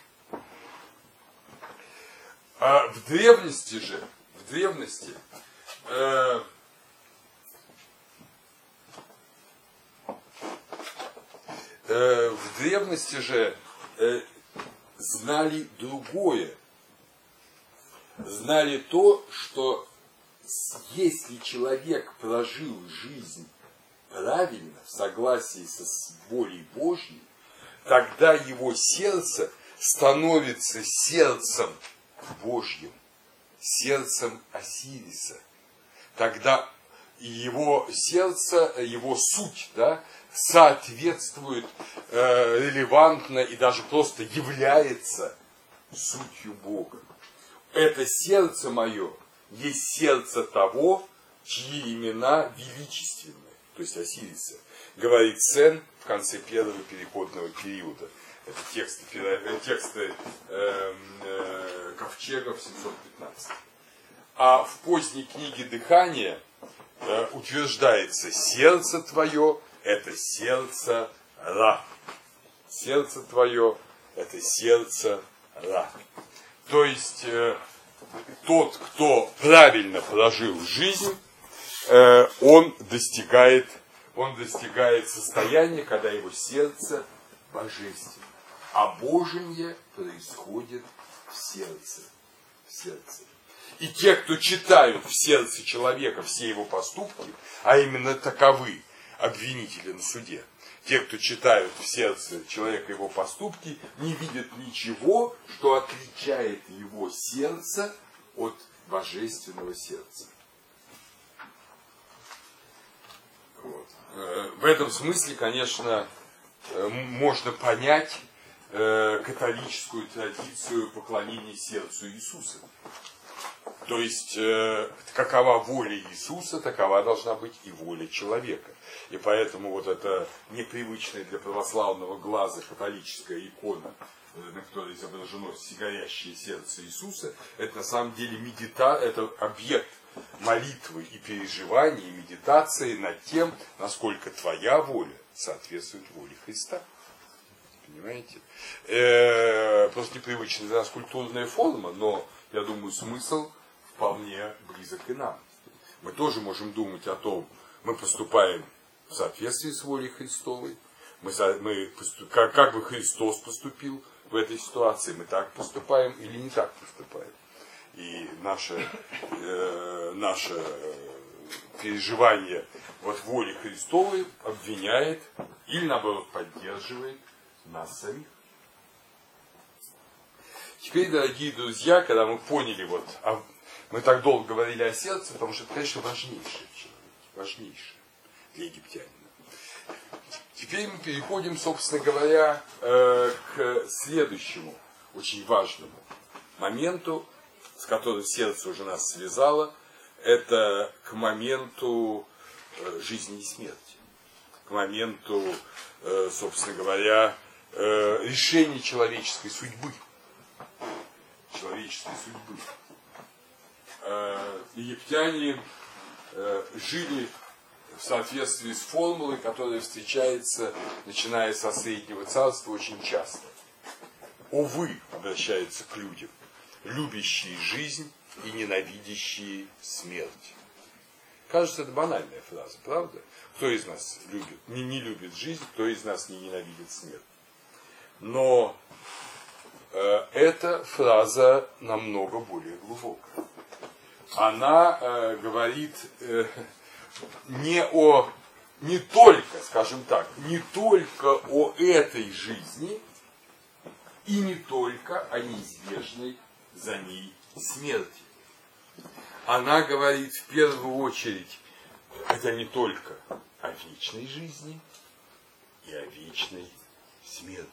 А в древности же, в древности, э, э, в древности же э, знали другое. Знали то, что если человек прожил жизнь правильно, в согласии со волей Божьей, тогда его сердце становится сердцем Божьим, сердцем Осириса. Тогда его сердце, его суть, да, соответствует, э, релевантно и даже просто является сутью Бога. Это сердце мое есть сердце того, чьи имена величественны, то есть Осириса, говорит Сен в конце первого переходного периода. Это тексты, тексты э, э, Ковчега в семьсот пятнадцать. А в поздней книге «Дыхание» э, утверждается: сердце твое – это сердце Ра. Сердце твое – это сердце Ра. То есть э, тот, кто правильно прожил жизнь, э, он достигает, он достигает состояния, когда его сердце божественно. А Божие происходит в сердце. В сердце. И те, кто читают в сердце человека все его поступки, а именно таковы обвинители на суде, те, кто читают в сердце человека его поступки, не видят ничего, что отличает его сердце от божественного сердца. Вот. В этом смысле, конечно, можно понять католическую традицию поклонения сердцу Иисуса. То есть, какова воля Иисуса, такова должна быть и воля человека. И поэтому вот эта непривычная для православного глаза католическая икона, на которой изображено всегорящее сердце Иисуса, это на самом деле медита, это объект молитвы и переживания, и медитации над тем, насколько твоя воля соответствует воле Христа. Понимаете? Э-э, просто непривычная для нас культурная форма, но, я думаю, смысл вполне близок и нам. Мы тоже можем думать о том, мы поступаем в соответствии с волей Христовой, мы, мы поступ, как, как бы Христос поступил в этой ситуации, мы так поступаем или не так поступаем. И наше, э, наше переживание вот воли Христовой обвиняет Или наоборот поддерживает нас самих. Теперь, дорогие друзья, когда мы поняли, вот, а мы так долго говорили о сердце, потому что это, конечно, важнейшее в человеке, важнейшее для египтянина. Теперь мы переходим, собственно говоря, к следующему, очень важному моменту, с которым сердце уже нас связало, это к моменту жизни и смерти, к моменту, собственно говоря, решения человеческой судьбы. Человеческой судьбы. Египтяне жили в соответствии с формулой, которая встречается, начиная со Среднего Царства, очень часто. Увы, обращается к людям, любящие жизнь и ненавидящие смерть. Кажется, это банальная фраза, правда? Кто из нас любит, не, не любит жизнь, кто из нас не ненавидит смерть? Но э, эта фраза намного более глубокая. Она э, говорит э, не о, не только, скажем так, не только о этой жизни и не только о неизбежной за ней смерти. Она говорит в первую очередь, это не только о вечной жизни и о вечной смерти.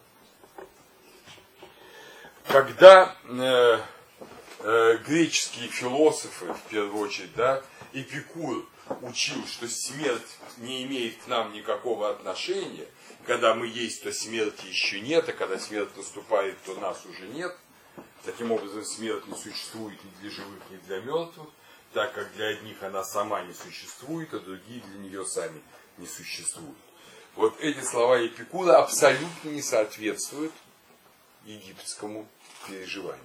Когда э, э, греческие философы, в первую очередь, да, Эпикур учил, что смерть не имеет к нам никакого отношения, когда мы есть, то смерти еще нет, а когда смерть наступает, то нас уже нет. Таким образом, смерть не существует ни для живых, ни для мертвых, так как для одних она сама не существует, а другие для нее сами не существуют. Вот эти слова Эпикура абсолютно не соответствуют египетскому переживанию.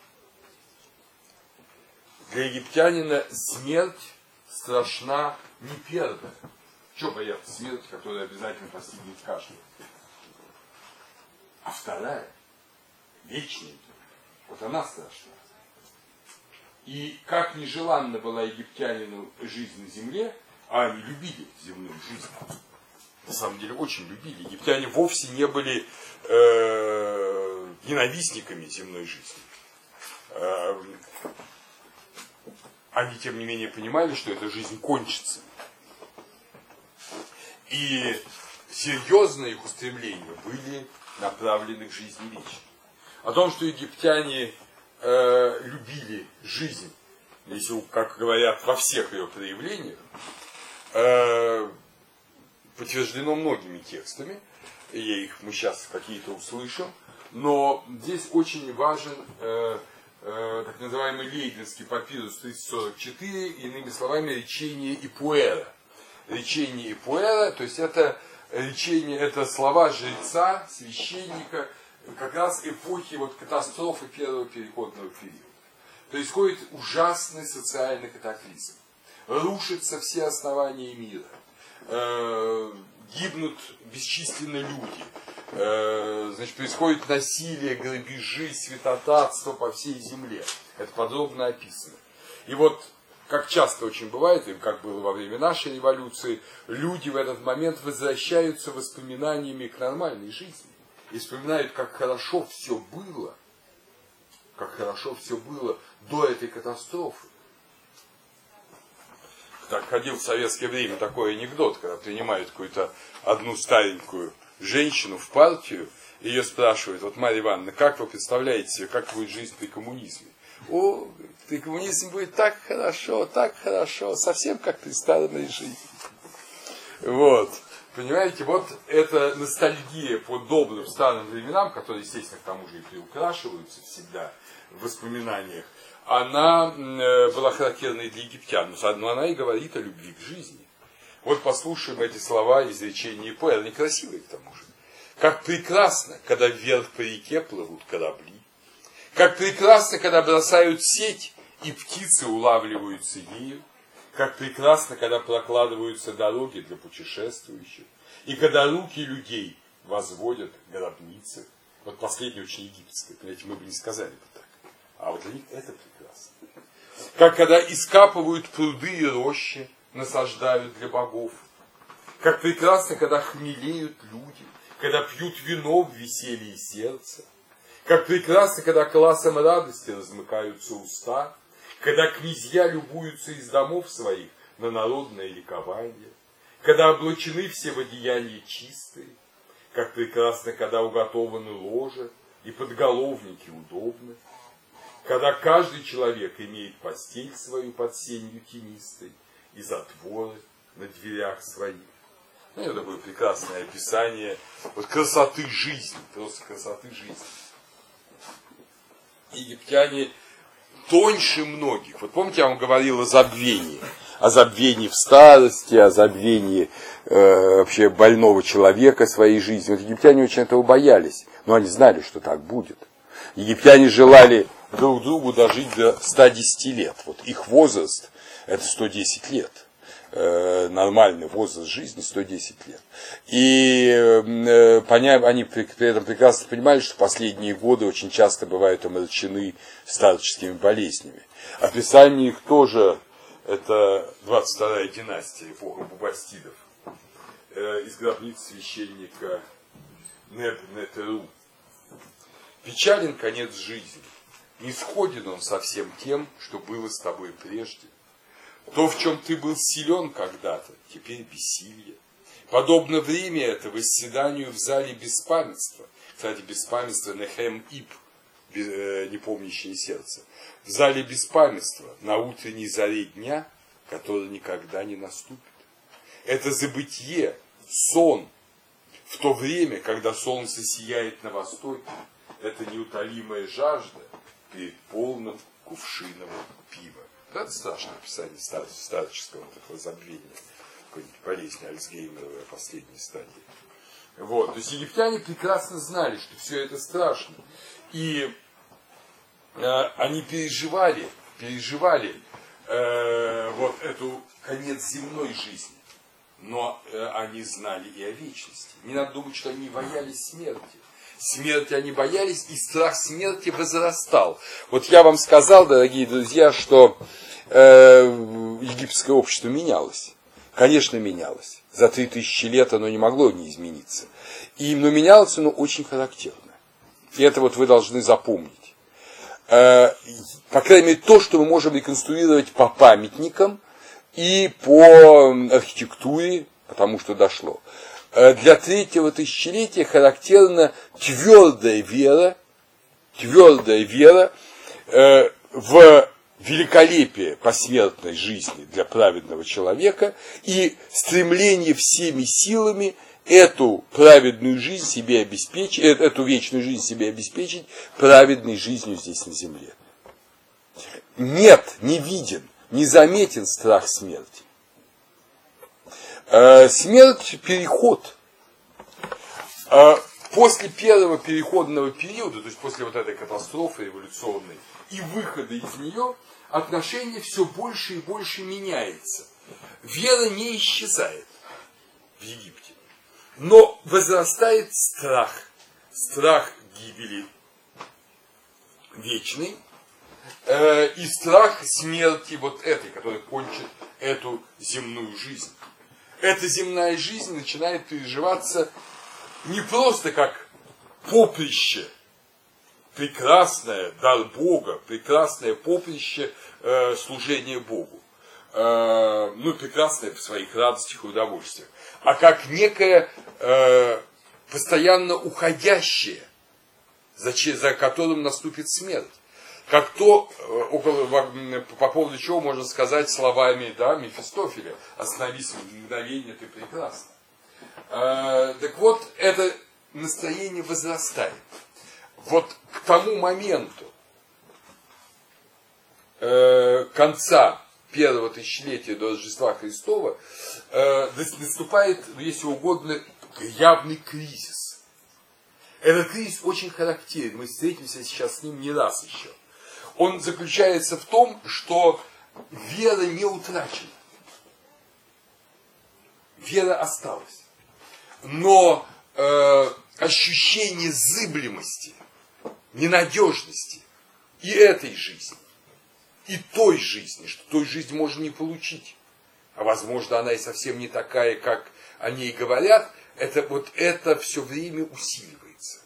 Для египтянина смерть страшна не первая. Чего бояться? Смерть, которая обязательно постигнет каждого. А вторая, вечная, вот она страшна. И как нежеланна была египтянину жизнь на земле, а они любили земную жизнь. На самом деле очень любили. Египтяне вовсе не были э, ненавистниками земной жизни. Э, они, тем не менее, понимали, что эта жизнь кончится. И серьезные их устремления были направлены к жизни вечной. О том, что египтяне э, любили жизнь, если, как говорят, во всех ее проявлениях, э, подтверждено многими текстами, и их мы сейчас какие-то услышим, но здесь очень важен э, э, так называемый Лейденский папирус триста сорок четыре, иными словами, речение Ипуэра. Речение Ипуэра, то есть это речение, это слова жреца, священника, как раз эпохи вот катастрофы первого переходного периода. Происходит ужасный социальный катаклизм. Рушатся все основания мира. Э, гибнут бесчисленные люди. Э, значит, происходит насилие, грабежи, святотатство по всей земле. Это подробно описано. И вот, как часто очень бывает, и как было во время нашей революции, люди в этот момент возвращаются воспоминаниями к нормальной жизни. И вспоминают, как хорошо все было, как хорошо все было до этой катастрофы. Так ходил в советское время такой анекдот, когда принимают какую-то одну старенькую женщину в партию, и ее спрашивают: вот, Марья Ивановна, как вы представляете себе, как будет жизнь при коммунизме? О, при коммунизме будет так хорошо, так хорошо, совсем как при старой жизни. Вот. Понимаете, вот эта ностальгия по добрым старым временам, которые, естественно, к тому же и приукрашиваются всегда в воспоминаниях, она э, была характерной для египтян, но она и говорит о любви к жизни. Вот послушаем эти слова из речения Ипуэра, они красивые к тому же. Как прекрасно, когда вверх по реке плывут корабли. Как прекрасно, когда бросают сеть, и птицы улавливаются ею. Как прекрасно, когда прокладываются дороги для путешествующих. И когда руки людей возводят гробницы. Вот последнее очень египетское. Понимаете, мы бы не сказали бы так. А вот для них это прекрасно. Как когда искапывают пруды и рощи, насаждают для богов. Как прекрасно, когда хмелеют люди, когда пьют вино в веселье сердца. Как прекрасно, когда классом радости размыкаются уста, когда князья любуются из домов своих на народное ликование, когда облачены все в одеяния чистые, как прекрасно, когда уготованы ложа и подголовники удобны, когда каждый человек имеет постель свою под сенью тенистой и затворы на дверях своих. Ну, это такое прекрасное описание вот красоты жизни, просто красоты жизни. Египтяне тоньше многих. Вот помните, я вам говорил о забвении. О забвении в старости, о забвении э, вообще больного человека своей жизни. Вот египтяне очень этого боялись, но они знали, что так будет. Египтяне желали друг другу дожить до ста десяти лет. Вот их возраст это сто десять лет. Э, нормальный возраст жизни сто десять лет. И э, поня... они при, при этом прекрасно понимали, что последние годы очень часто бывают омрачены старческими болезнями. Описание их тоже, это двадцать вторая династия, эпоха Бубастидов, э, из гробниц священника Неб-Нетеру. Печален конец жизни, не сходен он со всем тем, что было с тобой прежде. То, в чем ты был силен когда-то, теперь бессилье. Подобно время это восседанию в зале беспамятства. Кстати, беспамятство Нехем Иб, непомнящее сердце. В зале беспамятства на утренней заре дня, который никогда не наступит. Это забытье, сон, в то время, когда солнце сияет на востоке. Это неутолимая жажда перед полным кувшином пива. Это страшное описание старческого такого забвения, какой-нибудь болезни Альцгеймера последней стадии. Вот. То есть египтяне прекрасно знали, что все это страшно. И э, они переживали, переживали э, вот эту конец земной жизни. Но э, они знали и о вечности. Не надо думать, что они боялись смерти. Смерти они боялись, и страх смерти возрастал. Вот я вам сказал, дорогие друзья, что э, египетское общество менялось. Конечно, менялось. За три тысячи лет оно не могло не измениться. И, но менялось оно очень характерно. И это вот вы должны запомнить. Э, по крайней мере, то, что мы можем реконструировать по памятникам и по архитектуре, потому что дошло. Для третьего тысячелетия характерна твердая вера, твердая вера э, в великолепие посмертной жизни для праведного человека и стремление всеми силами эту праведную жизнь себе обеспечить, эту вечную жизнь себе обеспечить праведной жизнью здесь на земле. Нет, не виден, не заметен страх смерти. Смерть – переход. После первого переходного периода, то есть после вот этой катастрофы революционной и выхода из нее, отношение все больше и больше меняется. Вера не исчезает в Египте, но возрастает страх. Страх гибели вечной и страх смерти вот этой, которая кончит эту земную жизнь. Эта земная жизнь начинает переживаться не просто как поприще, прекрасное, дар Бога, прекрасное поприще э, служения Богу, э, ну, прекрасное в своих радостях и удовольствиях, а как некое э, постоянно уходящее, за, за которым наступит смерть. Как то, около, по поводу чего можно сказать словами, да, Мефистофеля: «Остановись в мгновение, ты прекрасна». Э, так вот, это настроение возрастает. Вот к тому моменту э, конца первого тысячелетия до Рождества Христова э, наступает, если угодно, явный кризис. Этот кризис очень характерен. Мы встретимся сейчас с ним не раз еще. Он заключается в том, что вера не утрачена. Вера осталась. Но э, ощущение зыблемости, ненадежности и этой жизни, и той жизни, что той жизни можно не получить. а возможно она и совсем не такая, как о ней говорят, это вот это все время усиливается.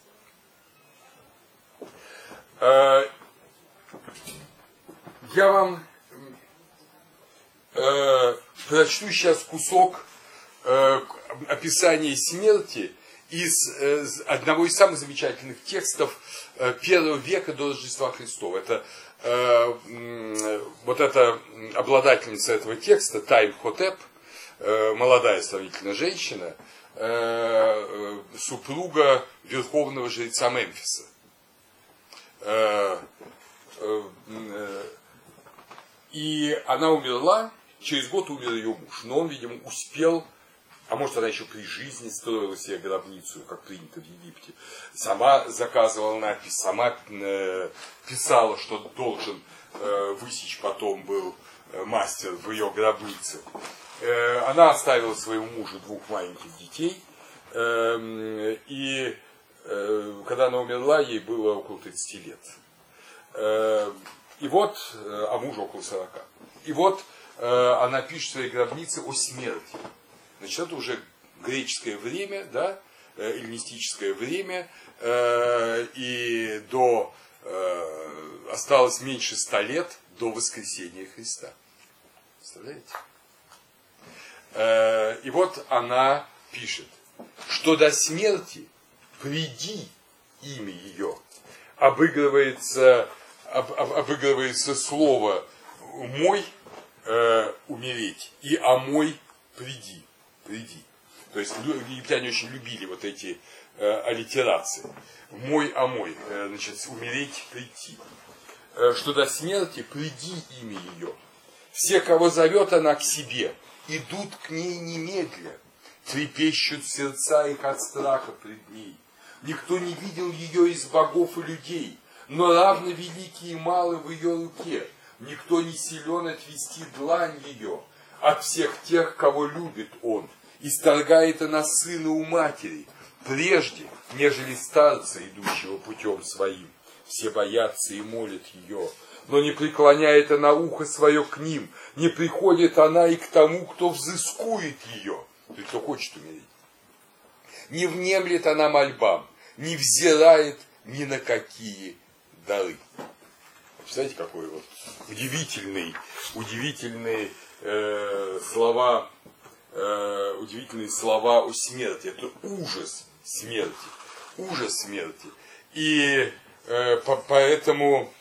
Я вам э, прочту сейчас кусок э, описания смерти из э, одного из самых замечательных текстов э, первого века до Рождества Христова. Это э, э, вот эта обладательница этого текста, Та-Имхотеп, э, молодая сравнительно женщина, э, э, супруга верховного жреца Мемфиса. Э, э, э, И она умерла, через год умер ее муж, но он, видимо, успел, а может она еще при жизни строила себе гробницу, как принято в Египте, сама заказывала надпись, сама э, писала, что должен э, высечь потом был э, мастер в ее гробнице. Э, она оставила своему мужу двух маленьких детей, э, и э, когда она умерла, ей было около тридцати лет. Э, И вот, а мужу около сорока. И вот э, она пишет в своей гробнице о смерти. Значит, это уже греческое время, да, э, эллинистическое время, э, и до, э, осталось меньше ста лет до воскресения Христа. Представляете? Э, и вот она пишет, что до смерти приди имя ее, обыгрывается... Об, об, обыгрывается слово «мой» э, умереть и «а мой приди». приди. То есть египтяне очень любили вот эти э, аллитерации. «Мой, а мой», э, значит, умереть, прийти. Э, что до смерти приди имя ее. Все, кого зовет она к себе, идут к ней немедля, трепещут сердца их от страха пред ней. Никто не видел ее из богов и людей, но равно великий и малый в ее руке. Никто не силен отвести длань ее от всех тех, кого любит он. Исторгает она сына у матери, прежде, нежели старца, идущего путем своим. Все боятся и молят ее, но не преклоняет она ухо свое к ним, не приходит она и к тому, кто взыскует ее, то есть кто хочет умереть. Не внемлет она мольбам, не взирает ни на какие дары. Представляете, какой вот удивительный, удивительные э, слова, э, удивительные слова о смерти. Это ужас смерти, ужас смерти. И э, по, поэтому,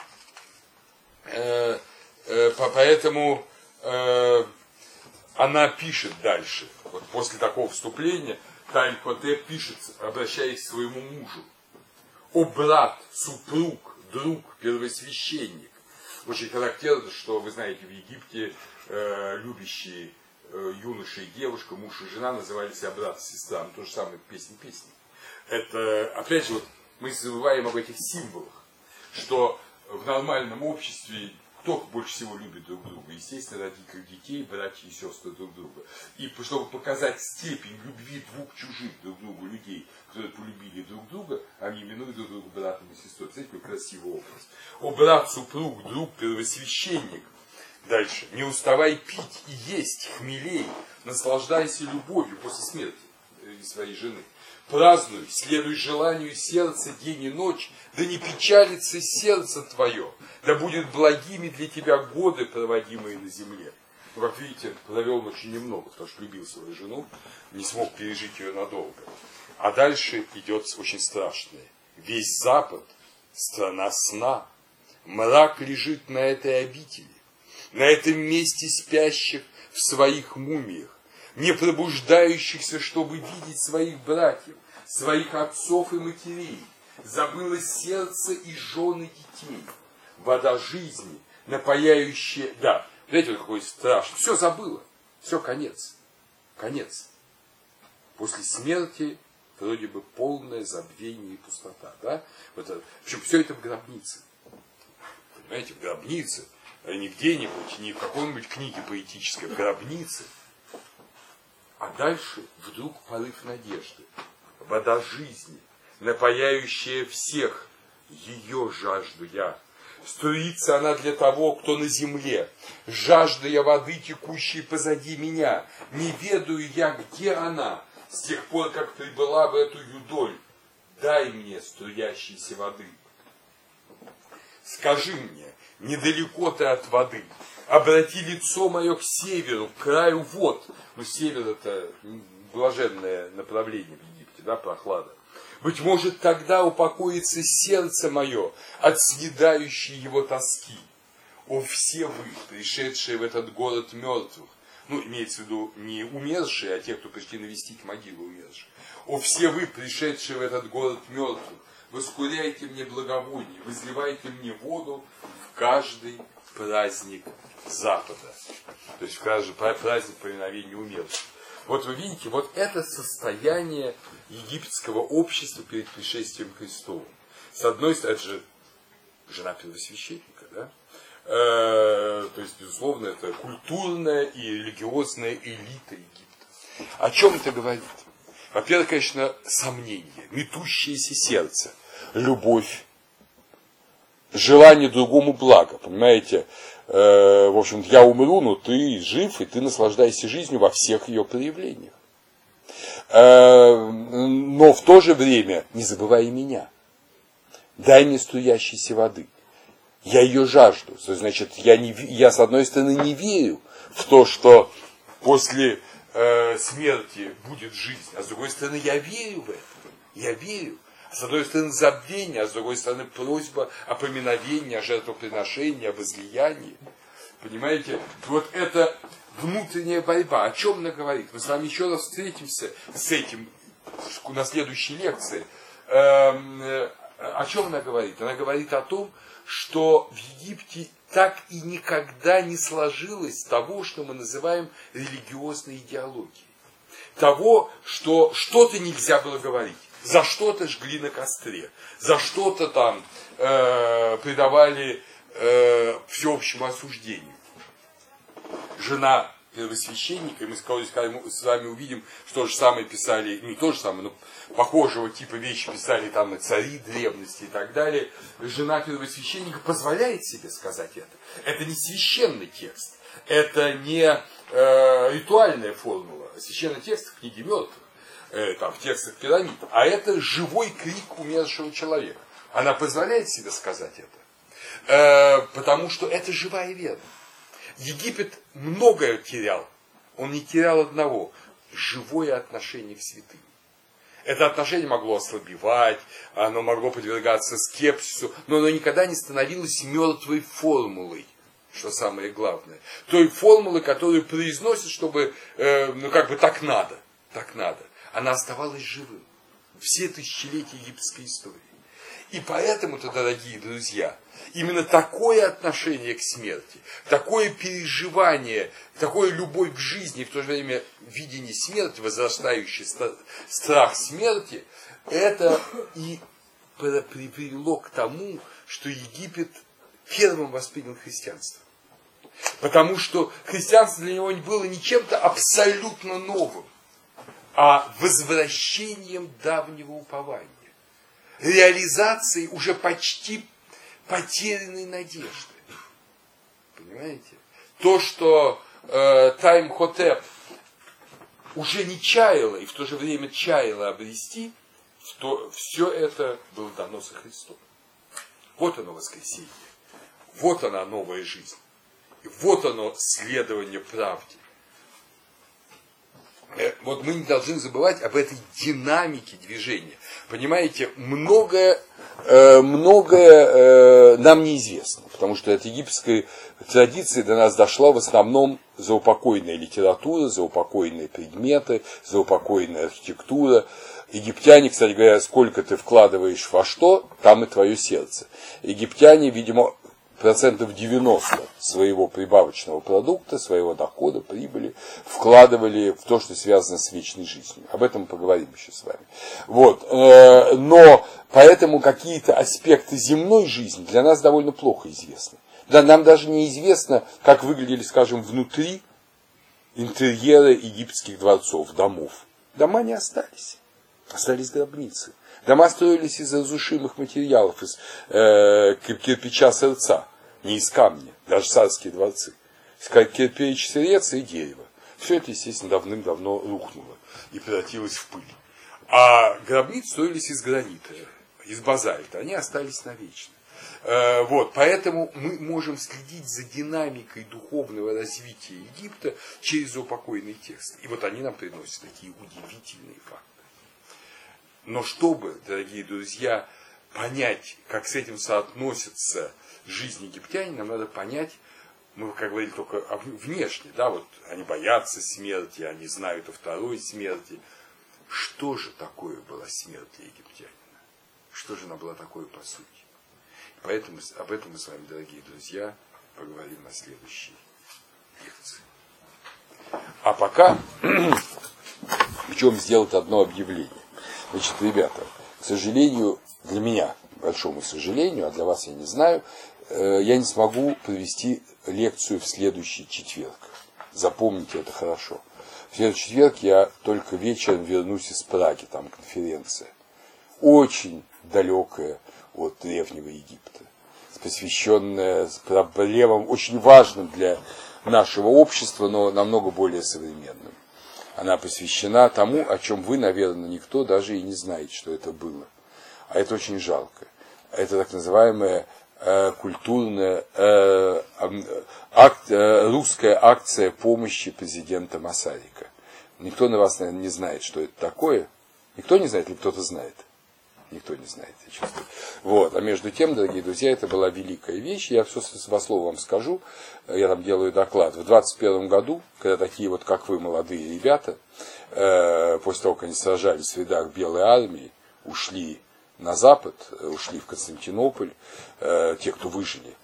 э, э, по, поэтому э, она пишет дальше. Вот после такого вступления Та-Имхотеп пишет, обращаясь к своему мужу: «О брат, супруг, друг, первосвященник». Очень характерно, что, вы знаете, в Египте э, любящие э, юноша и девушка, муж и жена называли себя брат и сестра. Ну, то же самое песня песни. Это, опять же, вот, мы забываем об этих символах, что в нормальном обществе кто больше всего любит друг друга? Естественно, родители детей, братья и сестры друг друга. И чтобы показать степень любви двух чужих друг другу людей, которые полюбили друг друга, они именуют друг друга братом и сестрой. Смотрите, какой красивый образ. О, брат, супруг, друг, первосвященник. Дальше. Не уставай пить и есть, хмелей, наслаждайся любовью после смерти своей жены. Празднуй, следуй желанию сердца день и ночь, да не печалится сердце твое, да будет благими для тебя годы, проводимые на земле. Ну, как видите, провел он очень немного, потому что любил свою жену, не смог пережить ее надолго. А дальше идет очень страшное. Весь Запад — страна сна. Мрак лежит на этой обители, на этом месте спящих в своих мумиях, не пробуждающихся, чтобы видеть своих братьев, своих отцов и матерей. Забыло сердце и жены детей. Вода жизни, напояющая... Да, знаете, вот какой страшный. Все забыло. Все, конец. Конец. После смерти вроде бы полное забвение и пустота. Да? Вот это, в общем, все это в гробнице. Понимаете, в гробнице. А не где-нибудь, не в какой-нибудь книге поэтической, в гробнице. А дальше вдруг порыв надежды. Вода жизни, напояющая всех, ее жажду я. Струится она для того, кто на земле. Жажда я воды, текущей позади меня. Не ведаю я, где она, с тех пор, как прибыла в эту юдоль. Дай мне струящейся воды. Скажи мне, недалеко ты от воды. Обрати лицо мое к северу, к краю вод. Ну, север это блаженное направление в Египте, да, прохлада. Быть может, тогда упокоится сердце мое от съедающей его тоски. О, все вы, пришедшие в этот город мертвых, ну, имеется в виду не умершие, а те, кто пришли навестить могилу умерших. О, все вы, пришедшие в этот город мертвых, воскуряйте мне благовоние, возливайте мне воду в каждый праздник Запада. То есть в каждый праздник поминовения умерших. Вот вы видите, вот это состояние египетского общества перед пришествием Христовым. С одной стороны, это же жена первосвященника, да? Э, то есть, безусловно, это культурная и религиозная элита Египта. О чем это говорит? Во-первых, конечно, сомнение, метущееся сердце, любовь, желание другому блага, понимаете? Э, в общем, я умру, но ты жив, и ты наслаждайся жизнью во всех ее проявлениях. Э, но в то же время не забывай меня. Дай мне струящейся воды. Я ее жажду. Значит, я, не, я с одной стороны не верю в то, что после э, смерти будет жизнь, а с другой стороны я верю в это. Я верю. А с одной стороны забвение, а с другой стороны просьба о поминовении, о жертвоприношении, о возлиянии. Понимаете? Вот это внутренняя борьба. О чем она говорит? Мы с вами еще раз встретимся с этим на следующей лекции. Э, о чем она говорит? Она говорит о том, что в Египте так и никогда не сложилось того, что мы называем религиозной идеологией. Того, что что-то нельзя было говорить. За что-то жгли на костре. За что-то там э, предавали э, всеобщему осуждению. Жена первосвященника, и мы с вами увидим, что же самое писали, не то же самое, но похожего типа вещи писали там и цари древности и так далее. Жена первосвященника позволяет себе сказать это. Это не священный текст, это не э, ритуальная формула. Священный текст в книге мертвых, э, там, в текстах пирамид, а это живой крик умершего человека. Она позволяет себе сказать это, э, потому что это живая вера. Египет многое терял, он не терял одного – живое отношение к святым. Это отношение могло ослабевать, оно могло подвергаться скепсису, но оно никогда не становилось мертвой формулой, что самое главное. Той формулы, которую произносят, чтобы, э, ну как бы так надо, так надо. Она оставалась живым все тысячелетия египетской истории. И поэтому-то, дорогие друзья, именно такое отношение к смерти, такое переживание, такое любовь к жизни, в то же время видение смерти, возрастающий страх смерти, это и привело к тому, что Египет первым воспринял христианство. Потому что христианство для него было не чем-то абсолютно новым, а возвращением давнего упования, реализацией уже почти потерянной надежды. Понимаете? То, что э, Тайм-Хотеп уже не чаяла и в то же время чаяла обрести, то все это было дано со Христом. Вот оно воскресение. Вот она новая жизнь. И вот оно следование правде. Вот мы не должны забывать об этой динамике движения. Понимаете, многое, э, многое э, нам неизвестно, потому что от египетской традиции до нас дошла в основном заупокойная литература, заупокойные предметы, заупокойная архитектура. Египтяне, кстати говоря, сколько ты вкладываешь во что, там и твое сердце. Египтяне, видимо, процентов девяносто своего прибавочного продукта, своего дохода, прибыли вкладывали в то, что связано с вечной жизнью. Об этом мы поговорим еще с вами. Вот. Но поэтому какие-то аспекты земной жизни для нас довольно плохо известны. Да, нам даже неизвестно, как выглядели, скажем, внутри интерьеры египетских дворцов, домов. Дома не остались. Остались гробницы. Дома строились из разрушимых материалов, из э, кирпича сырца, не из камня, даже царские дворцы. Кирпич, сырец и дерево. Все это, естественно, давным-давно рухнуло и превратилось в пыль. А гробницы строились из гранита, из базальта. Они остались навечно. Э, вот, поэтому мы можем следить за динамикой духовного развития Египта через упокойный текст. И вот они нам приносят такие удивительные факты. Но чтобы, дорогие друзья, понять, как с этим соотносится жизнь египтянина, нам надо понять, мы, как говорили, только внешне, да, вот они боятся смерти, они знают о второй смерти. Что же такое была смерть для египтянина? Что же она была такое по сути? Поэтому об этом мы с вами, дорогие друзья, поговорим на следующей лекции. А пока хотим сделать одно объявление. Значит, ребята, к сожалению, для меня, большому сожалению, а для вас я не знаю, я не смогу провести лекцию в следующий четверг. Запомните это хорошо. В следующий четверг я только вечером вернусь из Праги, там конференция. Очень далекая от Древнего Египта. Посвященная проблемам очень важным для нашего общества, но намного более современным. Она посвящена тому, о чем вы, наверное, никто даже и не знаете, что это было. А это очень жалко. Это так называемая э, культурная э, акт, э, русская акция помощи президента Масарика. Никто на вас, наверное, не знает, что это такое. Никто не знает или кто-то знает? Никто не знает, я чувствую. Вот. А между тем, дорогие друзья, это была великая вещь. Я все во слово вам скажу. Я там делаю доклад. В двадцать первом году, когда такие вот, как вы, молодые ребята, э, после того, как они сражались в рядах Белой армии, ушли на запад, ушли в Константинополь, э, те, кто выжили.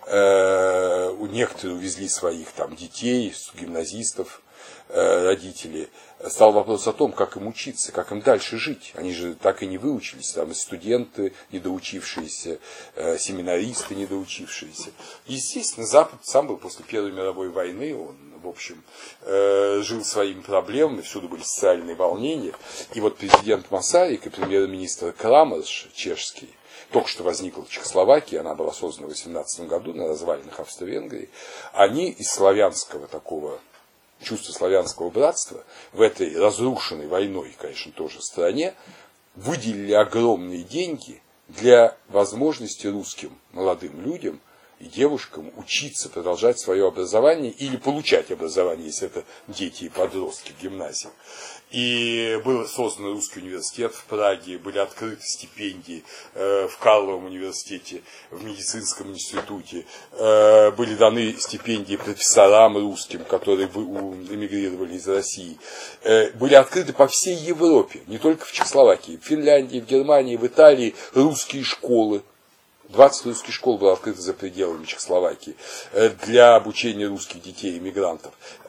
Э, некоторые увезли своих там детей, гимназистов, э, родителей. Стал вопрос о том, как им учиться, как им дальше жить. Они же так и не выучились. Там студенты недоучившиеся, э, семинаристы недоучившиеся. Естественно, Запад сам был после Первой мировой войны, он, в общем, э, жил своими проблемами, всюду были социальные волнения. И вот президент Масарик и премьер-министр Крамарш, чешский, только что возникла Чехословакия, она была создана в восемнадцатом году на развалинах Австро-Венгрии, они из славянского такого чувство славянского братства в этой разрушенной войной, конечно, тоже стране, выделили огромные деньги для возможности русским молодым людям и девушкам учиться, продолжать свое образование или получать образование, если это дети и подростки в гимназиях. И был создан русский университет в Праге, были открыты стипендии э, в Карловом университете, в медицинском институте, э, были даны стипендии профессорам русским, которые эмигрировали из России. Э, были открыты по всей Европе, не только в Чехословакии, в Финляндии, в Германии, в Италии русские школы. двадцать русских школ было открыто за пределами Чехословакии для обучения русских детей-иммигрантов.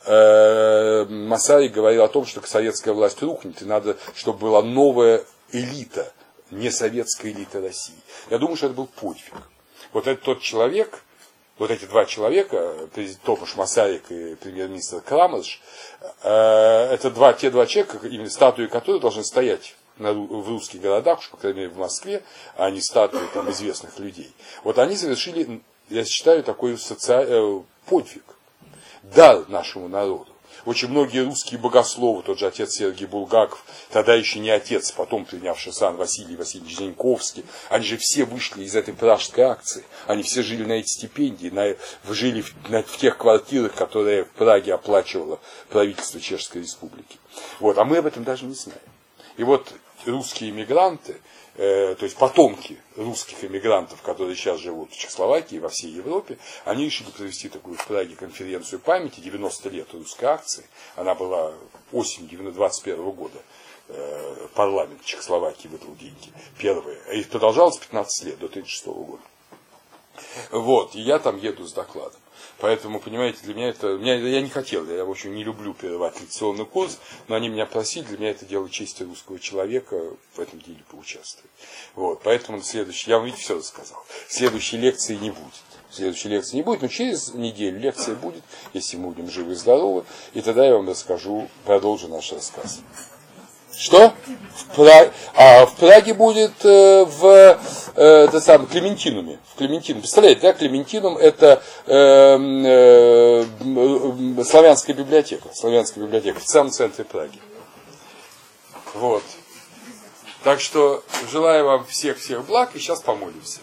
Масарик говорил о том, что советская власть рухнет, и надо, чтобы была новая элита, не советская элита России. Я думаю, что это был подвиг. Вот этот тот человек, вот эти два человека, Томаш Масарик и премьер-министр Крамарш, это два, те два человека, именно статуи которых должны стоять в русских городах, уж, по крайней мере, в Москве, а не статуи там известных людей. Вот они совершили, я считаю, такой соци... подвиг, дар нашему народу. Очень многие русские богословы, тот же отец Сергий Булгаков, тогда еще не отец, потом принявший сан Василий Васильевич Зеньковский, они же все вышли из этой пражской акции. Они все жили на эти стипендии, на, жили в, на, в тех квартирах, которые в Праге оплачивало правительство Чешской Республики. Вот, а мы об этом даже не знаем. И вот русские эмигранты, э, то есть потомки русских эмигрантов, которые сейчас живут в Чехословакии, во всей Европе, они решили провести такую в Праге конференцию памяти, девяносто лет русской акции. Она была осенью двадцать первого года. Э, парламент Чехословакии выдал деньги. Первые. И продолжалось пятнадцать лет, до тридцать шестого года. Вот, и я там еду с докладом. Поэтому, понимаете, для меня это... Меня, я не хотел, я, в общем, не люблю прерывать лекционный курс, но они меня просили, для меня это дело чести русского человека в этом деле поучаствовать. Вот, поэтому следующий... Я вам, видите, все рассказал. Следующей лекции не будет. Следующей лекции не будет, но через неделю лекция будет, если мы будем живы и здоровы, и тогда я вам расскажу, продолжу наш рассказ. Что? В Праге, а в Праге будет э, в э, это самое, Клементинуме. В Клементинуме. Представляете, да, Клементинум это э, э, э, славянская библиотека. Славянская библиотека в самом центре Праги. Вот. Так что желаю вам всех-всех благ и сейчас помолимся.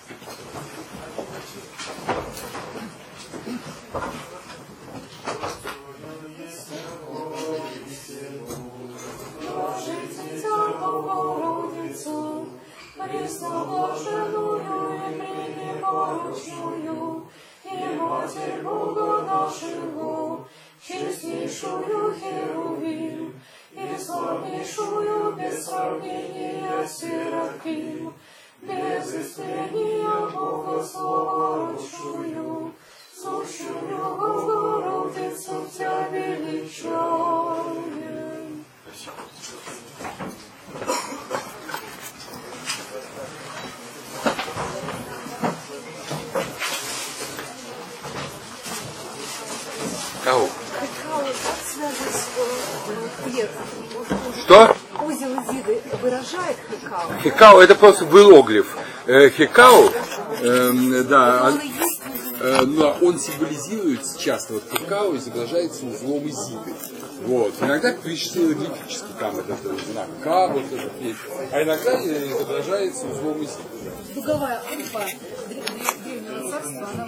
Пресноблаженную и пренепорочную, и Матерь Бога нашего, честнейшую Херувим, и славнейшую без сравнения Серафим, без истления Богословочную, сущую Богородицу Тебя величаем. Кого? Что? Что? Узел Изиды выражает хекау. Хекау это просто иероглиф. Э, хекау, э, да, он, э, но он символизирует часто, вот хекау изображается узлом Изиды. Вот. Иногда пишется иероглифически, там этот знак К, вот этот есть, а иногда изображается узлом Изиды. Дуговая арфа древнего царства, она